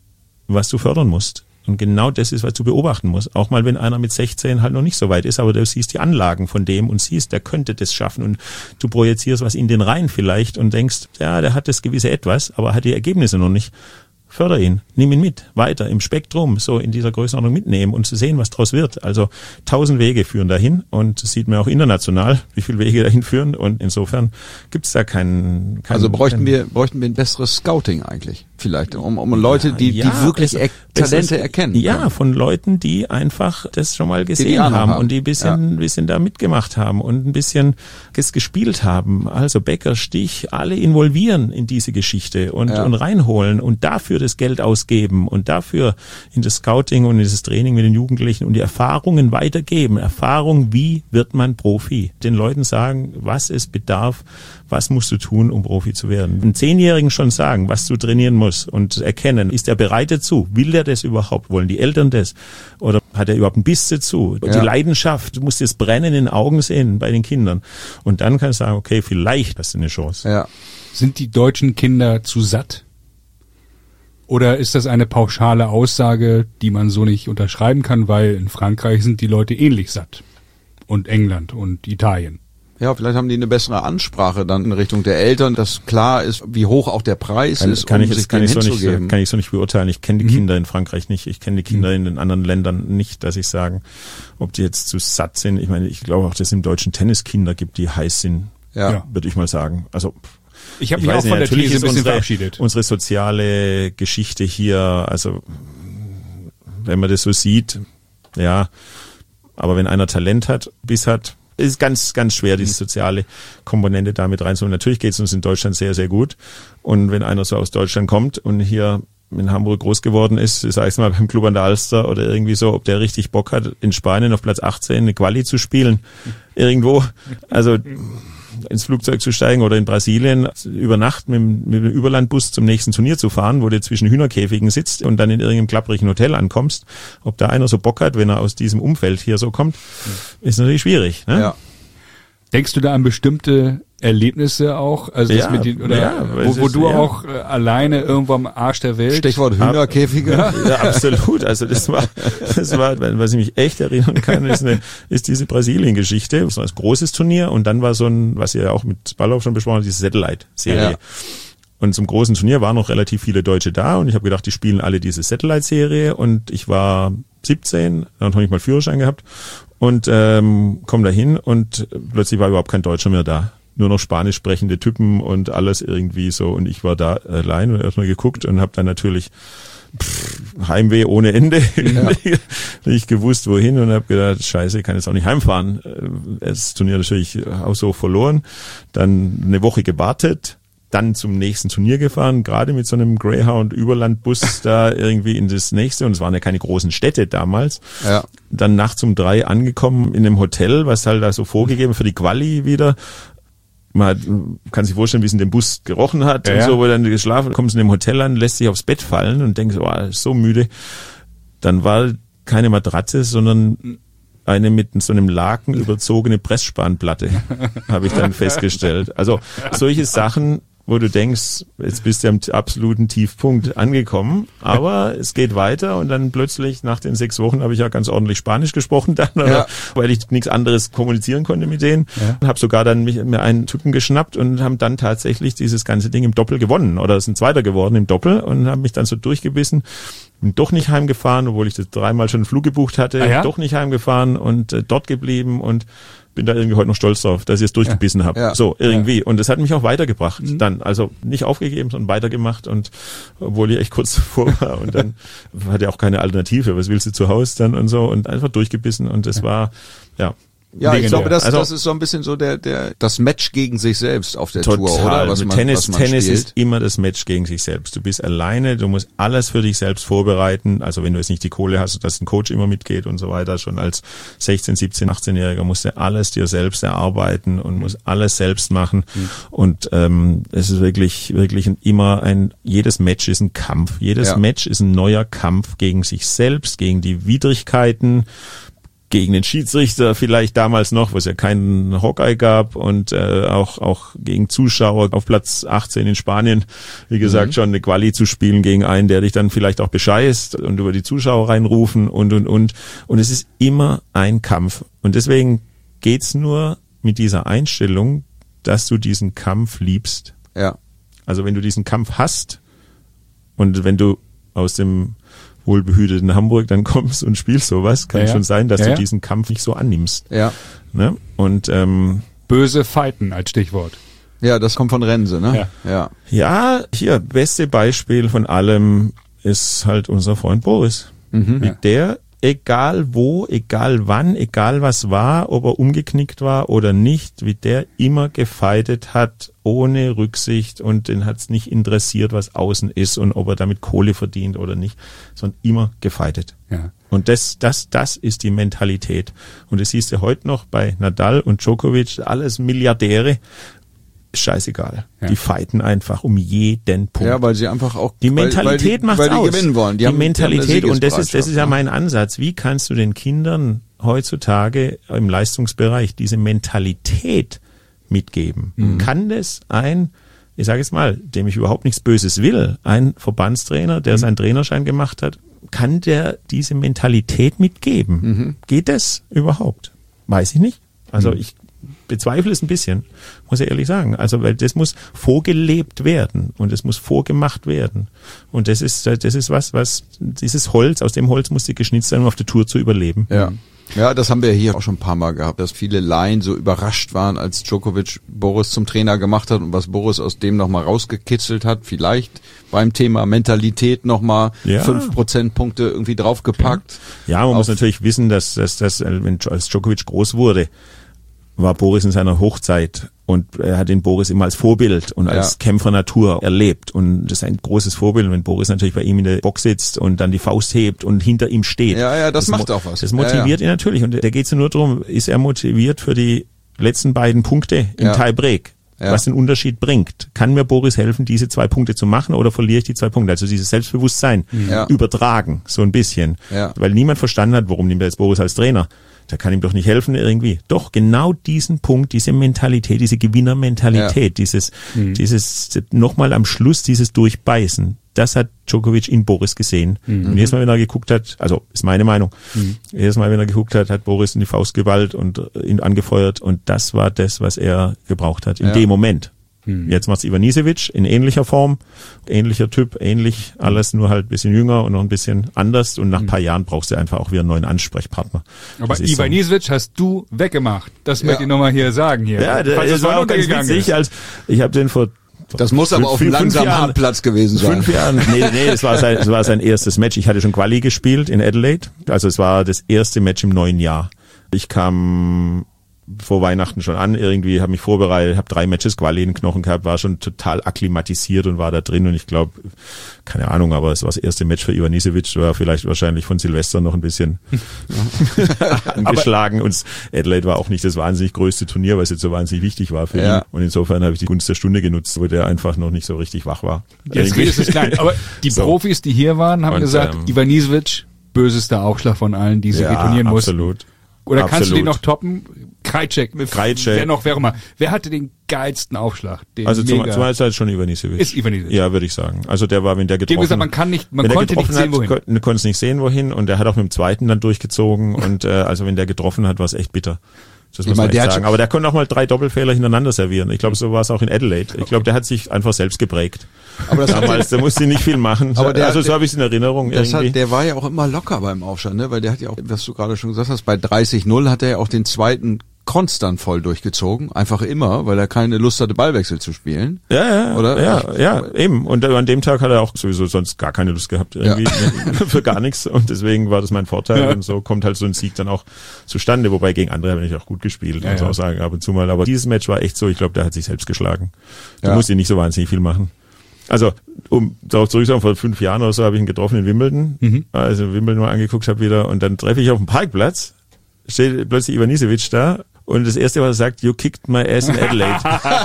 was du fördern musst. Und genau das ist, was du beobachten musst. Auch mal, wenn einer mit sechzehn halt noch nicht so weit ist, aber du siehst die Anlagen von dem und siehst, der könnte das schaffen und du projizierst was in den rein vielleicht und denkst, ja, der hat das gewisse Etwas, aber hat die Ergebnisse noch nicht. Förder ihn, nimm ihn mit, weiter im Spektrum, so in dieser Größenordnung mitnehmen und zu sehen, was draus wird. Also tausend Wege führen dahin und das sieht man auch international, wie viele Wege dahin führen und insofern gibt's da keinen... keinen also bräuchten keinen, wir bräuchten wir ein besseres Scouting eigentlich, vielleicht, um, um Leute, die, ja, die wirklich besser, Talente besser, erkennen. Ja, können. von Leuten, die einfach das schon mal gesehen haben, haben und die ein bisschen, ja. bisschen da mitgemacht haben und ein bisschen das gespielt haben. Also Becker, Stich, alle involvieren in diese Geschichte und, ja. und reinholen und dafür das Geld ausgeben und dafür in das Scouting und in das Training mit den Jugendlichen und die Erfahrungen weitergeben. Erfahrung, wie wird man Profi? Den Leuten sagen, was es bedarf, was musst du tun, um Profi zu werden. Einem Zehnjährigen schon sagen, was du trainieren musst und erkennen, ist er bereit dazu? Will er das überhaupt? Wollen die Eltern das? Oder hat er überhaupt einen Biss dazu? Und ja. die Leidenschaft, du musst das Brennen in den Augen sehen bei den Kindern. Und dann kannst du sagen, okay, vielleicht hast du eine Chance. Ja. Sind die deutschen Kinder zu satt? Oder ist das eine pauschale Aussage, die man so nicht unterschreiben kann, weil in Frankreich sind die Leute ähnlich satt? Und England und Italien. Ja, vielleicht haben die eine bessere Ansprache dann in Richtung der Eltern, dass klar ist, wie hoch auch der Preis kann, ist, kann um ich, sich kann den ich so hinzugeben. nicht, kann ich so nicht beurteilen. Ich kenne die mhm. Kinder in Frankreich nicht. Ich kenne die Kinder mhm. in den anderen Ländern nicht, dass ich sagen, ob die jetzt zu satt sind. Ich meine, ich glaube auch, dass es im deutschen Tennis Kinder gibt, die heiß sind, ja. würde ich mal sagen. Also ich habe mich auch nicht, von der These ein bisschen unsere, verabschiedet. Unsere soziale Geschichte hier, also wenn man das so sieht, ja, aber wenn einer Talent hat, Biss hat, ist ganz, ganz schwer, diese soziale Komponente damit reinzuholen. Natürlich geht es uns in Deutschland sehr, sehr gut. Und wenn einer so aus Deutschland kommt und hier in Hamburg groß geworden ist, sag ich mal beim Club an der Alster oder irgendwie so, ob der richtig Bock hat, in Spanien auf Platz achtzehn eine Quali zu spielen, irgendwo, also ins Flugzeug zu steigen oder in Brasilien über Nacht mit, mit dem Überlandbus zum nächsten Turnier zu fahren, wo du zwischen Hühnerkäfigen sitzt und dann in irgendeinem klapprigen Hotel ankommst. Ob da einer so Bock hat, wenn er aus diesem Umfeld hier so kommt, ist natürlich schwierig. Ne? Ja. Denkst du da an bestimmte Erlebnisse auch, also das ja, mit den, oder ja, wo, wo ist, du ja. auch äh, alleine irgendwo am Arsch der Welt. Stichwort Hühnerkäfige. Ja, ja, absolut. Also das war, das war, was ich mich echt erinnern kann, ist, eine, ist diese Brasilien-Geschichte. Das war ein großes Turnier und dann war so ein, was ihr ja auch mit Ballauf schon besprochen habt, diese Satellite-Serie. Ja. Und zum großen Turnier waren noch relativ viele Deutsche da und ich habe gedacht, die spielen alle diese Satellite-Serie und ich war siebzehn, dann habe ich mal Führerschein gehabt und ähm, komm da hin und plötzlich war überhaupt kein Deutscher mehr da. Nur noch spanisch sprechende Typen und alles irgendwie so und ich war da allein und erstmal geguckt und habe dann natürlich pff, Heimweh ohne Ende, ja. nicht gewusst wohin und habe gedacht, scheiße, ich kann jetzt auch nicht heimfahren. Das Turnier natürlich haushoch verloren, dann eine Woche gewartet, dann zum nächsten Turnier gefahren, gerade mit so einem Greyhound-Überlandbus da irgendwie in das nächste und es waren ja keine großen Städte damals. Ja. Dann nachts um drei angekommen in einem Hotel, was halt da so vorgegeben für die Quali wieder. Man hat, kann sich vorstellen, wie es in dem Bus gerochen hat ja, und ja. so, wo dann geschlafen, kommst in dem Hotel an, lässt sich aufs Bett fallen und denkst, oh, so müde. Dann war keine Matratze, sondern eine mit so einem Laken überzogene Pressspanplatte, habe ich dann festgestellt. Also solche Sachen wo du denkst, jetzt bist du am absoluten Tiefpunkt angekommen, aber es geht weiter und dann plötzlich nach den sechs Wochen habe ich ja ganz ordentlich Spanisch gesprochen dann, oder, ja. weil ich nichts anderes kommunizieren konnte mit denen. Ja. Habe sogar dann mich, mir einen Typen geschnappt und haben dann tatsächlich dieses ganze Ding im Doppel gewonnen oder sind Zweiter geworden im Doppel und haben mich dann so durchgebissen. Bin doch nicht heimgefahren, obwohl ich das dreimal schon einen Flug gebucht hatte, ah, ja? doch nicht heimgefahren und äh, dort geblieben und bin da irgendwie heute noch stolz drauf, dass ich es durchgebissen ja. habe. Ja. So, irgendwie. Ja. Und das hat mich auch weitergebracht mhm. dann. Also nicht aufgegeben, sondern weitergemacht und obwohl ich echt kurz davor war und dann hatte ich auch keine Alternative. Was willst du zu Hause dann und so und einfach durchgebissen und das ja. war, ja. Ja, legendär. Ich glaube, das, also, das ist so ein bisschen so der, der, das Match gegen sich selbst auf der total. Tour, oder? Was man, Tennis, was man Tennis spielt. ist immer das Match gegen sich selbst. Du bist alleine, du musst alles für dich selbst vorbereiten. Also wenn du jetzt nicht die Kohle hast, dass ein Coach immer mitgeht und so weiter, schon als sechzehn, siebzehn, achtzehnjähriger musst du alles dir selbst erarbeiten und musst alles selbst machen. Mhm. Und ähm, es ist wirklich, wirklich ein, immer ein, jedes Match ist ein Kampf. Jedes ja. Match ist ein neuer Kampf gegen sich selbst, gegen die Widrigkeiten, gegen den Schiedsrichter vielleicht damals noch, wo es ja keinen Hawkeye gab und äh, auch auch gegen Zuschauer auf Platz achtzehn in Spanien, wie gesagt, mhm. schon eine Quali zu spielen gegen einen, der dich dann vielleicht auch bescheißt und über die Zuschauer reinrufen und und und und es ist immer ein Kampf und deswegen geht's nur mit dieser Einstellung, dass du diesen Kampf liebst. Ja. Also wenn du diesen Kampf hast und wenn du aus dem wohlbehüteten Hamburg dann kommst und spielst sowas, kann ja, schon sein, dass ja, du ja. diesen Kampf nicht so annimmst. Ja. Ne? Und ähm, böse Fighten als Stichwort. Ja, das kommt von Rense, ne? Ja. Ja, ja hier, beste Beispiel von allem ist halt unser Freund Boris. Mhm. Mit der, egal wo, egal wann, egal was war, ob er umgeknickt war oder nicht, wie der immer gefightet hat, ohne Rücksicht und den hat's nicht interessiert, was außen ist und ob er damit Kohle verdient oder nicht, sondern immer gefightet. Ja. Und das, das, das ist die Mentalität. Und das siehst du heute noch bei Nadal und Djokovic, alles Milliardäre. Scheißegal. Ja. Die fighten einfach um jeden Punkt. Ja, weil sie einfach auch die Mentalität weil, macht's weil die aus. gewinnen wollen. Die, die haben, Mentalität die haben und das ist das ist ja mein Ansatz. Wie kannst du den Kindern heutzutage im Leistungsbereich diese Mentalität mitgeben? Mhm. Kann das ein, ich sage jetzt mal, dem ich überhaupt nichts Böses will, ein Verbandstrainer, der mhm. seinen Trainerschein gemacht hat, kann der diese Mentalität mitgeben? Mhm. Geht das überhaupt? Weiß ich nicht. Also mhm. ich bezweifle es ein bisschen, muss ich ehrlich sagen. Also, weil das muss vorgelebt werden und es muss vorgemacht werden. Und das ist, das ist was, was, dieses Holz, aus dem Holz musste geschnitzt sein, um auf der Tour zu überleben. Ja. Ja, das haben wir hier auch schon ein paar Mal gehabt, dass viele Laien so überrascht waren, als Djokovic Boris zum Trainer gemacht hat und was Boris aus dem nochmal rausgekitzelt hat, vielleicht beim Thema Mentalität nochmal ja. fünf Prozentpunkte irgendwie draufgepackt. Ja, man muss natürlich wissen, dass, dass, dass wenn als Djokovic groß wurde, war Boris in seiner Hochzeit und er hat den Boris immer als Vorbild und als ja. Kämpfer Natur erlebt und das ist ein großes Vorbild, wenn Boris natürlich bei ihm in der Box sitzt und dann die Faust hebt und hinter ihm steht. Ja, ja, das, das macht mo- auch was. Das motiviert ja, ihn ja. natürlich und da geht es nur darum, ist er motiviert für die letzten beiden Punkte im ja. Tiebreak, ja. was den Unterschied bringt. Kann mir Boris helfen, diese zwei Punkte zu machen oder verliere ich die zwei Punkte? Also dieses Selbstbewusstsein ja. übertragen, so ein bisschen. Ja. Weil niemand verstanden hat, warum nimmt er jetzt Boris als Trainer? Da kann ihm doch nicht helfen irgendwie. Doch, genau diesen Punkt, diese Mentalität, diese Gewinnermentalität, ja. dieses, mhm. dieses, nochmal am Schluss dieses Durchbeißen, das hat Djokovic in Boris gesehen. Mhm. Und jedes Mal, wenn er geguckt hat, also ist meine Meinung, mhm. jedes Mal, wenn er geguckt hat, hat Boris in die Faust geballt und ihn angefeuert und das war das, was er gebraucht hat in ja. dem Moment. Hm. Jetzt macht's Ivanisevic in ähnlicher Form, ähnlicher Typ, ähnlich, alles nur halt ein bisschen jünger und noch ein bisschen anders und nach ein paar Jahren brauchst du einfach auch wieder einen neuen Ansprechpartner. Aber Ivanisevic so. hast du weggemacht. Das ja. möchte ich nochmal hier sagen hier. Ja, das, das war auch ganz witzig, als ich habe den vor Das muss aber auf einem langsamen Hartplatz gewesen sein. Fünf Jahren, nee, nee, es war sein, es war sein erstes Match. Ich hatte schon Quali gespielt in Adelaide, also es war das erste Match im neuen Jahr. Ich kam vor Weihnachten schon an, irgendwie habe mich vorbereitet, habe drei Matches Quali in den Knochen gehabt, war schon total akklimatisiert und war da drin und ich glaube, keine Ahnung, aber es war das erste Match für Ivanisevic, war vielleicht wahrscheinlich von Silvester noch ein bisschen angeschlagen und Adelaide war auch nicht das wahnsinnig größte Turnier, weil es jetzt so wahnsinnig wichtig war für ja. ihn und insofern habe ich die Gunst der Stunde genutzt, wo der einfach noch nicht so richtig wach war. Jetzt ist es klein, aber die so. Profis, die hier waren, haben und, gesagt, ähm, Ivanisevic, bösester Aufschlag von allen, die sie ja, detonieren mussten. Absolut. Oder Absolut. kannst du die noch toppen? Krajicek. Krajicek. Wer noch, wer auch immer. Wer hatte den geilsten Aufschlag? Den Also zum, mega- zum Teil schon Ivanisevic. Ist Ivanisevic. Ja, würde ich sagen. Also der war, wenn der Die getroffen haben gesagt, man kann nicht, man wenn der konnte nicht getroffen sehen, wohin. hat, kon- konnte es nicht sehen, wohin. Und der hat auch mit dem zweiten dann durchgezogen. Und äh, also wenn der getroffen hat, war es echt bitter. Das Ich muss meine, man der echt hat sagen. schon- Aber der konnte auch mal drei Doppelfehler hintereinander servieren. Ich glaube, so war es auch in Adelaide. Ich glaube, der hat sich einfach selbst geprägt. Aber das hat Damals, der musste nicht viel machen. Aber der- also so habe ich es in Erinnerung Das irgendwie. hat, der war ja auch immer locker beim Aufstand, ne? Weil der hat ja auch, was du gerade schon gesagt hast, bei dreißig null hat er ja auch den zweiten konstant voll durchgezogen. Einfach immer, weil er keine Lust hatte, Ballwechsel zu spielen. Ja, ja, Oder? ja, ja, eben. Und an dem Tag hat er auch sowieso sonst gar keine Lust gehabt, irgendwie für gar nichts. Und deswegen war das mein Vorteil. Ja. Und so kommt halt so ein Sieg dann auch zustande. Wobei gegen andere habe ich auch gut gespielt, Ja, muss ja. auch sagen, ab und zu mal. Aber dieses Match war echt so, ich glaube, der hat sich selbst geschlagen. Du Ja. musst ihn nicht so wahnsinnig viel machen. Also, um darauf zurückzukommen, vor fünf Jahren oder so habe ich ihn getroffen in Wimbledon. Mhm. Also Wimbledon mal angeguckt habe wieder. Und dann treffe ich auf dem Parkplatz, steht plötzlich Ivanisevic da. Und das erste, was er sagt, you kicked my ass in Adelaide.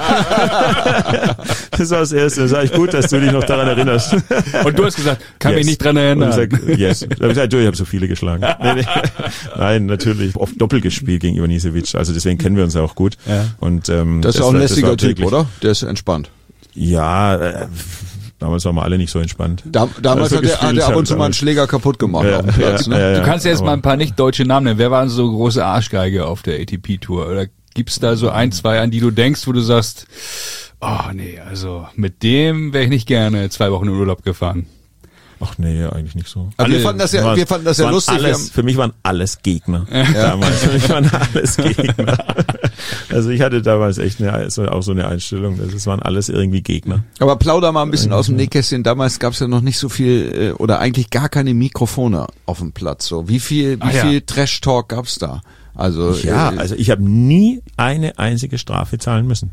Das war das erste. Das sage ich, gut, dass du dich noch daran erinnerst. Und du hast gesagt, kann mich Yes. nicht dran erinnern. Und ich sag, yes. Da habe ich gesagt, du, ich habe so viele geschlagen. Nee, nee. Nein, natürlich. Oft doppelt gespielt gegen Ivanisevic. Also deswegen kennen wir uns ja auch gut. Ja. Und, ähm, Das ist auch ein war- lässiger war Typ, wirklich- oder? Der ist entspannt. Ja, äh, damals waren wir alle nicht so entspannt. Da, damals Also hat er, hat gespielt er ab und zu haben, mal einen damals. Schläger kaputt gemacht Ja, auf dem Platz, ja, ne? ja, ja. Du kannst jetzt aber- mal ein paar nicht deutsche Namen nennen. Wer waren so große Arschgeige auf der A T P-Tour? Oder gibt's da so ein, zwei, an die du denkst, wo du sagst, oh nee, also mit dem wäre ich nicht gerne zwei Wochen in Urlaub gefahren. Ach nee, eigentlich nicht so. Aber wir Alle- fanden das ja, Waren- wir fanden das ja waren lustig. Wir Alles, haben, für mich waren alles Gegner. Damals. Für mich waren alles Gegner. Also ich hatte damals echt eine, so, auch so eine Einstellung. Das es waren alles irgendwie Gegner. aber plauder mal ein bisschen aus dem Nähkästchen. Damals gab es ja noch nicht so viel äh, oder eigentlich gar keine Mikrofone auf dem Platz. So, wie viel, wie Ah, ja. viel Trash-Talk gab's da? Also Ja, äh, also ich habe nie eine einzige Strafe zahlen müssen.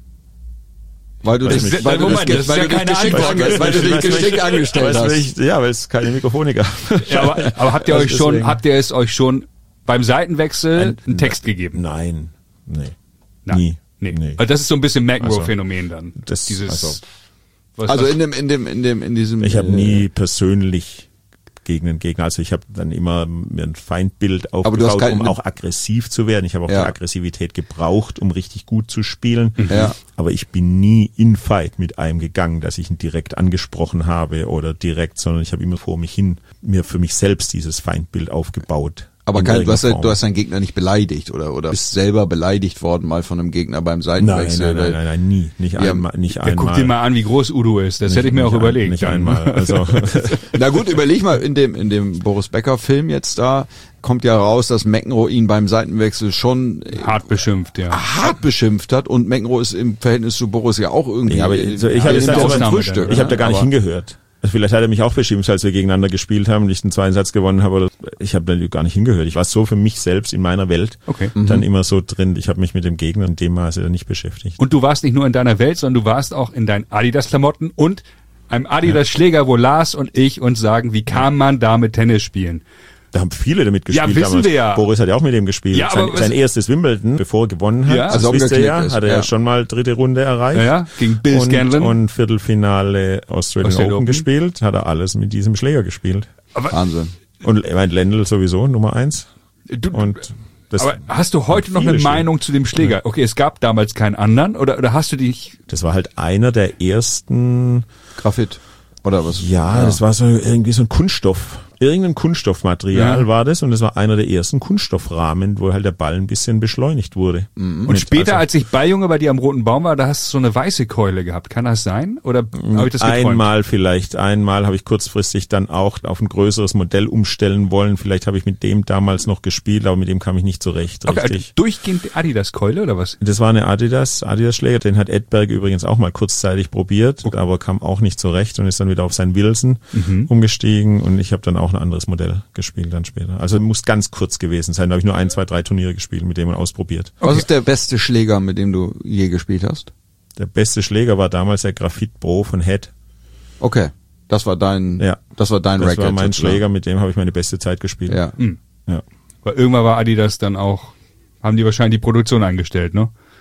weil du das dich, ist- weil du Moment, dich, das ist weil ja du dich keine geschickt, Antwort. ange, weil du dich Weißt du, geschickt ich- angestellt weißt du, hast. ich- Ja, weil es keine Mikrofone gab. Ja, aber, aber habt ihr Also euch schon, deswegen. habt ihr es euch schon beim Seitenwechsel Ein- einen Text gegeben? Nein, nee, Nein. nie. Nee. Nee. Also das ist so ein bisschen Also, McEnroe-Phänomen dann. das- Dieses, also- was Also was- in dem, in dem, in dem, in diesem. Ich habe äh, nie persönlich gegen den Gegner, also ich habe dann immer mir ein Feindbild Aber du hast aufgebaut, kein- um auch aggressiv zu werden. Ich habe auch Ja. die Aggressivität gebraucht, um richtig gut zu spielen. Ja. Aber ich bin nie in Fight mit einem gegangen, dass ich ihn direkt angesprochen habe oder direkt, sondern ich habe immer vor mich hin mir für mich selbst dieses Feindbild aufgebaut. Aber In kein, du, hast, irgendeiner ja- Form. du hast deinen Gegner nicht beleidigt oder oder bist selber beleidigt worden mal von einem Gegner beim Nein, Seitenwechsel. nein, nein, weil- nein, nein, nie. Nicht Ja, einmal. Nicht ja, einmal. guck dir mal an, wie groß Udo ist. Das Nicht- hätte ich mir auch nicht ein- überlegt. Nicht dann. einmal. Also, Na gut, überleg mal, in dem, in dem Boris Becker Film jetzt da kommt ja raus, dass McEnroe ihn beim Seitenwechsel schon äh, Hart beschimpft, ja. hart beschimpft hat und McEnroe ist im Verhältnis zu Boris ja auch irgendwie. Ja, aber äh, so, ich ja, hatte nimmt es ja halt auch sein Ausnahme Frühstück. dann, ich habe da gar nicht aber- hingehört. Also vielleicht hat er mich auch beschimpft, als wir gegeneinander gespielt haben und ich den zweiten Satz gewonnen habe. Oder ich habe da gar nicht hingehört. Ich war so für mich selbst in meiner Welt Okay. dann immer so drin. Ich habe mich mit dem Gegner in dem Maße dann nicht beschäftigt. Und du warst nicht nur in deiner Welt, sondern du warst auch in deinen Adidas-Klamotten und einem Adidas-Schläger, wo Lars und ich uns sagen, wie kann man damit Tennis spielen? Da haben viele damit Ja, gespielt. wissen damals. wir ja. Boris hat ja auch mit dem gespielt. Ja, sein, aber was- sein erstes Wimbledon, bevor er gewonnen hat. Ja. das Also wisst ihr ja, umgeknickt ist, hat er ja ja. schon mal dritte Runde erreicht. Ja, ja, gegen Bill und, Scanlon. Und Viertelfinale Australian, Australian Open, Open. gespielt. Hat er alles mit diesem Schläger gespielt. Wahnsinn. Und ich meine, Lendl sowieso, Nummer eins. Du, Und das, aber hast du heute noch viele eine Schläger. Meinung zu dem Schläger? Okay, es gab damals keinen anderen oder, oder hast du dich... das war halt einer der ersten, Graphit. Oder was? ja, das war so irgendwie so ein Kunststoff. Irgendein Kunststoffmaterial Ja. war das und das war einer der ersten Kunststoffrahmen, wo halt der Ball ein bisschen beschleunigt wurde. Und später, als ich Beijunge bei dir am Roten Baum war, da hast du so eine weiße Keule gehabt. Kann das sein? Oder habe ich das geträumt? Einmal vielleicht, einmal habe ich kurzfristig dann auch auf ein größeres Modell umstellen wollen. Vielleicht habe ich mit dem damals noch gespielt, aber mit dem kam ich nicht zurecht, Okay, richtig. durchgehend Adidas-Keule oder was? Das war eine Adidas, Adidas-Schläger, den hat Edberg übrigens auch mal kurzzeitig probiert, aber kam auch nicht zurecht und ist dann wieder auf seinen Wilson Mhm. umgestiegen und ich habe dann auch ein anderes Modell gespielt dann später. Also muss ganz kurz gewesen sein, da habe ich nur ein, zwei, drei Turniere gespielt, mit dem man ausprobiert. Was ist der beste Schläger, mit dem du je gespielt hast? Der beste Schläger war damals der Graphit Pro von Head. Okay. Das war dein, Ja. das war dein Das Racket. war mein sozusagen. Schläger, mit dem habe ich meine beste Zeit gespielt. Ja. Hm. Ja. Weil irgendwann war Adidas dann auch, haben die wahrscheinlich die Produktion eingestellt, ne?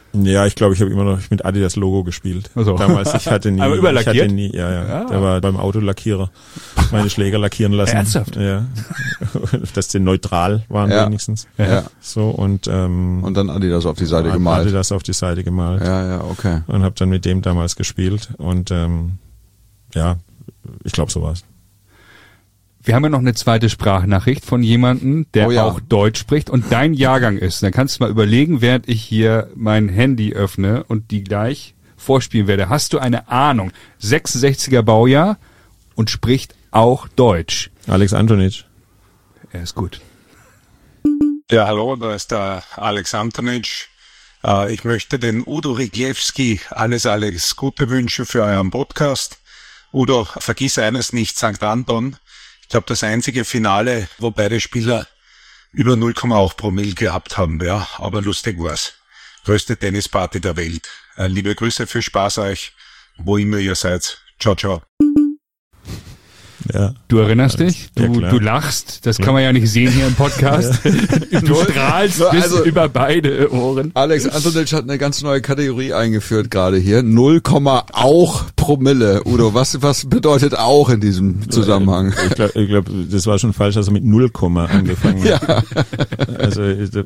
Ja, ich glaube, ich habe immer noch mit Adidas Logo gespielt. Also. Damals, ich hatte nie, Aber überlackiert? ich hatte nie, ja, ja, Ja. Der war beim Autolackierer meine Schläger lackieren lassen. Ernsthaft? Ja. Dass die neutral waren Ja. wenigstens. Ja. So und ähm, Und dann Adidas auf die Seite hab gemalt. Adidas auf die Seite gemalt. Ja, ja, okay. Und habe dann mit dem damals gespielt und ähm, ja, ich glaube so war's. Wir haben ja noch eine zweite Sprachnachricht von jemandem, der Oh ja. auch Deutsch spricht und dein Jahrgang ist. Dann kannst du mal überlegen, während ich hier mein Handy öffne und die gleich vorspielen werde. Hast du eine Ahnung? sechsundsechziger Baujahr und spricht auch Deutsch. Alex Antonic. Er ist gut. Ja, hallo, da ist der Alex Antonic. Äh, ich möchte den Udo Riglewski alles, alles Gute wünschen für euren Podcast. Udo, vergiss eines nicht, Sankt Anton. Ich glaube, das einzige Finale, wo beide Spieler über null Komma acht Promille gehabt haben, ja, aber lustig war's. Größte Tennisparty der Welt. Äh, liebe Grüße, viel Spaß euch, wo immer ihr seid. Ciao, ciao. Ja. Du erinnerst dich? Du, Ja, klar. du lachst. Das kann man ja nicht sehen hier im Podcast. Du strahlst bis Also- über beide Ohren. Alex Antonic hat eine ganz neue Kategorie eingeführt gerade hier. null, auch Promille. Udo, was, was bedeutet auch in diesem Zusammenhang? Ich glaube, ich glaub, das war schon falsch, dass er mit Null Komma angefangen hat. Also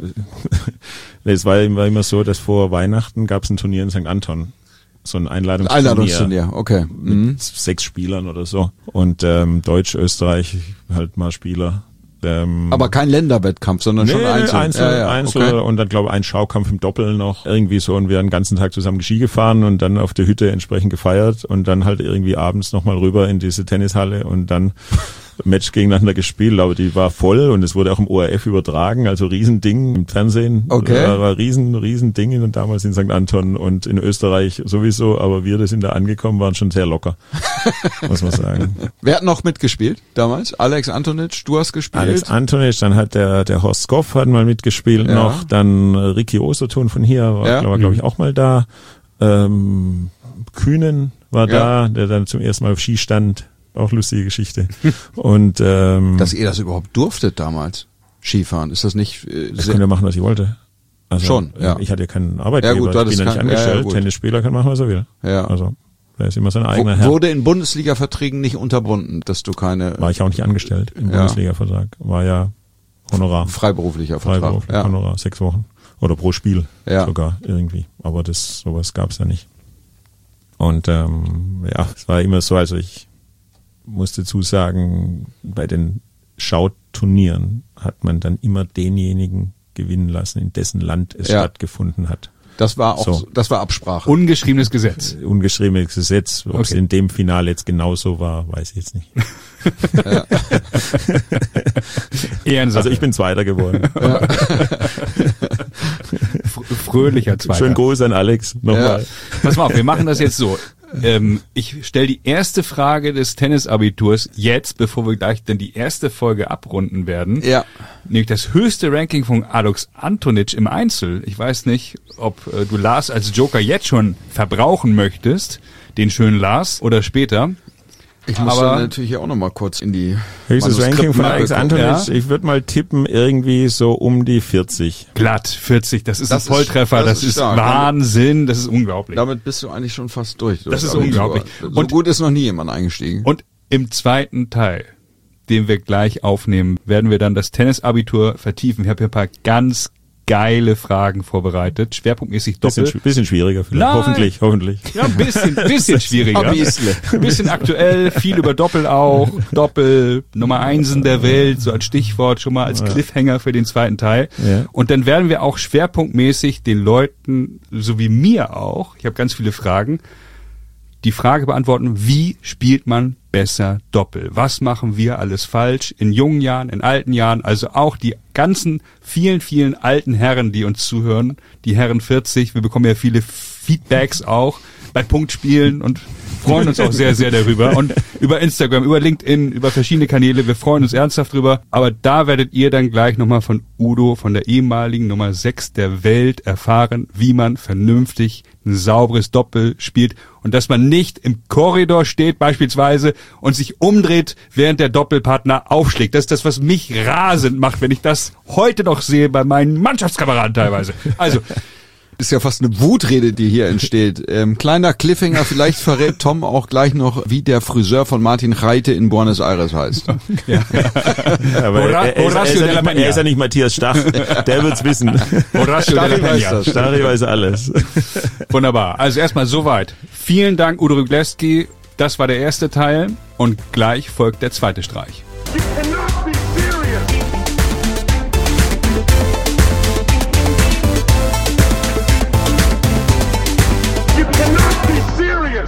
es war immer, immer so, dass vor Weihnachten gab es ein Turnier in Sankt Anton. So ein Einladungsturnier. Einladungsturnier, okay. Mhm. Mit sechs Spielern oder so. Und ähm, Deutsch, Österreich halt mal Spieler. Ähm, Aber kein Länderwettkampf, sondern Nee, schon einzeln. Einzel, Ja, ja, Einzel okay. und dann glaube ich ein Schaukampf im Doppel noch irgendwie so und wir haben den ganzen Tag zusammen Ski gefahren und dann auf der Hütte entsprechend gefeiert und dann halt irgendwie abends nochmal rüber in diese Tennishalle und dann Match gegeneinander gespielt, aber die war voll und es wurde auch im O R F übertragen, also Riesending im Fernsehen. Okay. War, war riesen, riesen Ding und damals in Sankt Anton und in Österreich sowieso, aber wir, das sind da angekommen, waren schon sehr locker, muss man sagen. Wer hat noch mitgespielt damals? Alex Antonic, du hast gespielt? Alex Antonic, dann hat der der Horst Goff hat mal mitgespielt Ja. noch, dann äh, Ricky Osterton von hier war, Ja. glaube glaub ich, auch mal da. Ähm, Kühnen war Ja. da, der dann zum ersten Mal auf Ski stand. Auch lustige Geschichte. Und ähm, Dass ihr das überhaupt durftet damals, Skifahren, ist das nicht äh, ich sehr, konnte machen, was ich wollte. Also, Schon, ja. Ich hatte ja keinen Arbeitgeber, Ja, gut, du ich hattest bin ja nicht keinen- ja, ja, angestellt. gut. Tennisspieler kann machen, was er will. Ja. Also, da ist immer sein Wo- eigener Herr. wurde in Bundesliga-Verträgen nicht unterbunden, dass du keine War ich auch nicht angestellt im Ja. Bundesliga-Vertrag. War ja Honorar. freiberuflicher Vertrag. Freiberuflich, Ja. Honorar, sechs Wochen. Oder pro Spiel Ja. sogar irgendwie. Aber das sowas gab's ja nicht. Und ähm, ja, es war immer so, also ich muss dazu sagen, bei den Schauturnieren hat man dann immer denjenigen gewinnen lassen, in dessen Land es Ja. stattgefunden hat. Das war auch, So. so. das war Absprache. Ungeschriebenes Gesetz. Ungeschriebenes Gesetz, ob es Okay. in dem Finale jetzt genauso war, weiß ich jetzt nicht. Ehrensache. Also ich bin Zweiter geworden. Fr- fröhlicher Zweiter. Schönen Gruß an Alex nochmal. Pass mal auf, wir machen das jetzt so. Ähm, ich stelle die erste Frage des Tennisabiturs jetzt, bevor wir gleich dann die erste Folge abrunden werden. Ja. Nämlich das höchste Ranking von Alex Antonic im Einzel. Ich weiß nicht, ob äh, du Lars als Joker jetzt schon verbrauchen möchtest, den schönen Lars, oder später. Ich muss Aber- dann natürlich auch noch mal kurz in die Höchstes Ranking von Manuskriptmappe Alex gucken. Antonic. Ja. Ich würde mal tippen, irgendwie so um die vierzig. Glatt, vierzig, das ist Das ein Volltreffer, ist- das, das ist ist stark. Wahnsinn, das ist unglaublich. Damit bist du eigentlich schon fast durch. Das ist Abitur. unglaublich. So Und- gut ist noch nie jemand eingestiegen. Und im zweiten Teil, den wir gleich aufnehmen, werden wir dann das Tennisabitur vertiefen. Ich habe hier ein paar ganz geile Fragen vorbereitet, schwerpunktmäßig Bisschen, Doppel. bisschen schwieriger vielleicht. Nein. Hoffentlich, hoffentlich. Ja, ein bisschen, bisschen schwieriger. Ein bisschen. Ein bisschen aktuell, viel über Doppel auch. Doppel, Nummer Einsen der Welt, so als Stichwort schon mal als Cliffhanger für den zweiten Teil. Ja. Und dann werden wir auch schwerpunktmäßig den Leuten, so wie mir auch, ich habe ganz viele Fragen, die Frage beantworten, wie spielt man besser Doppel? Was machen wir alles falsch in jungen Jahren, in alten Jahren? Also auch die ganzen vielen, vielen alten Herren, die uns zuhören, die Herren vierzig, wir bekommen ja viele Feedbacks auch bei Punktspielen und freuen uns auch sehr, sehr darüber. Und über Instagram, über LinkedIn, über verschiedene Kanäle, wir freuen uns ernsthaft drüber. Aber da werdet ihr dann gleich nochmal von Udo, von der ehemaligen Nummer sechs der Welt erfahren, wie man vernünftig ein sauberes Doppel spielt und dass man nicht im Korridor steht beispielsweise und sich umdreht, während der Doppelpartner aufschlägt. Das ist das, was mich rasend macht, wenn ich das heute noch sehe bei meinen Mannschaftskameraden teilweise. Also, Ist ja fast eine Wutrede, die hier entsteht. Ähm, kleiner Cliffhanger, vielleicht verrät Tom auch gleich noch, wie der Friseur von Martin Reite in Buenos Aires heißt. Ja. Aber er, er, er, ist, er, ist ja nicht, er ist ja nicht Matthias Stach, der wird's wissen. Horacio de la Peña. Stari weiß alles. Wunderbar. Also erstmal soweit. Vielen Dank, Udo Ryglewski. Das war der erste Teil und gleich folgt der zweite Streich. You cannot be serious. You cannot be serious.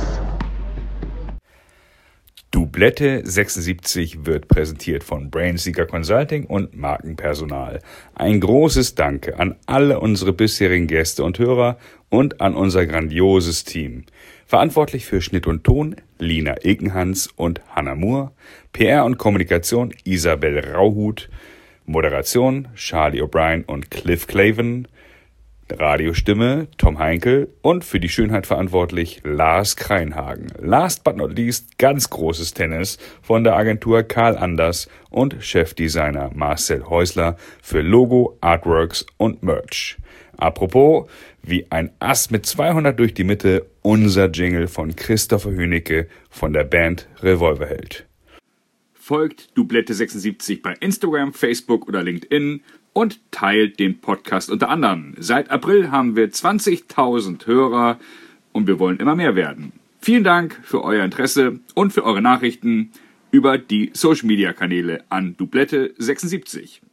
Dublette sechsundsiebzig wird präsentiert von Brainseeker Consulting und Markenpersonal. Ein großes Danke an alle unsere bisherigen Gäste und Hörer und an unser grandioses Team. Verantwortlich für Schnitt und Ton Lina Ekenhans und Hannah Moore, P R und Kommunikation Isabel Rauhut, Moderation Charlie O'Brien und Cliff Claven, Radiostimme Tom Heinkel und für die Schönheit verantwortlich Lars Kreinhagen. Last but not least ganz großes Tennis von der Agentur Karl Anders und Chefdesigner Marcel Häusler für Logo, Artworks und Merch. Apropos, wie ein Ass mit zweihundert durch die Mitte, unser Jingle von Christopher Hünecke von der Band Revolverheld. Folgt Dublette sechsundsiebzig bei Instagram, Facebook oder LinkedIn und teilt den Podcast unter anderem. Seit April haben wir zwanzigtausend Hörer und wir wollen immer mehr werden. Vielen Dank für euer Interesse und für eure Nachrichten über die Social-Media-Kanäle an Dublette sechsundsiebzig.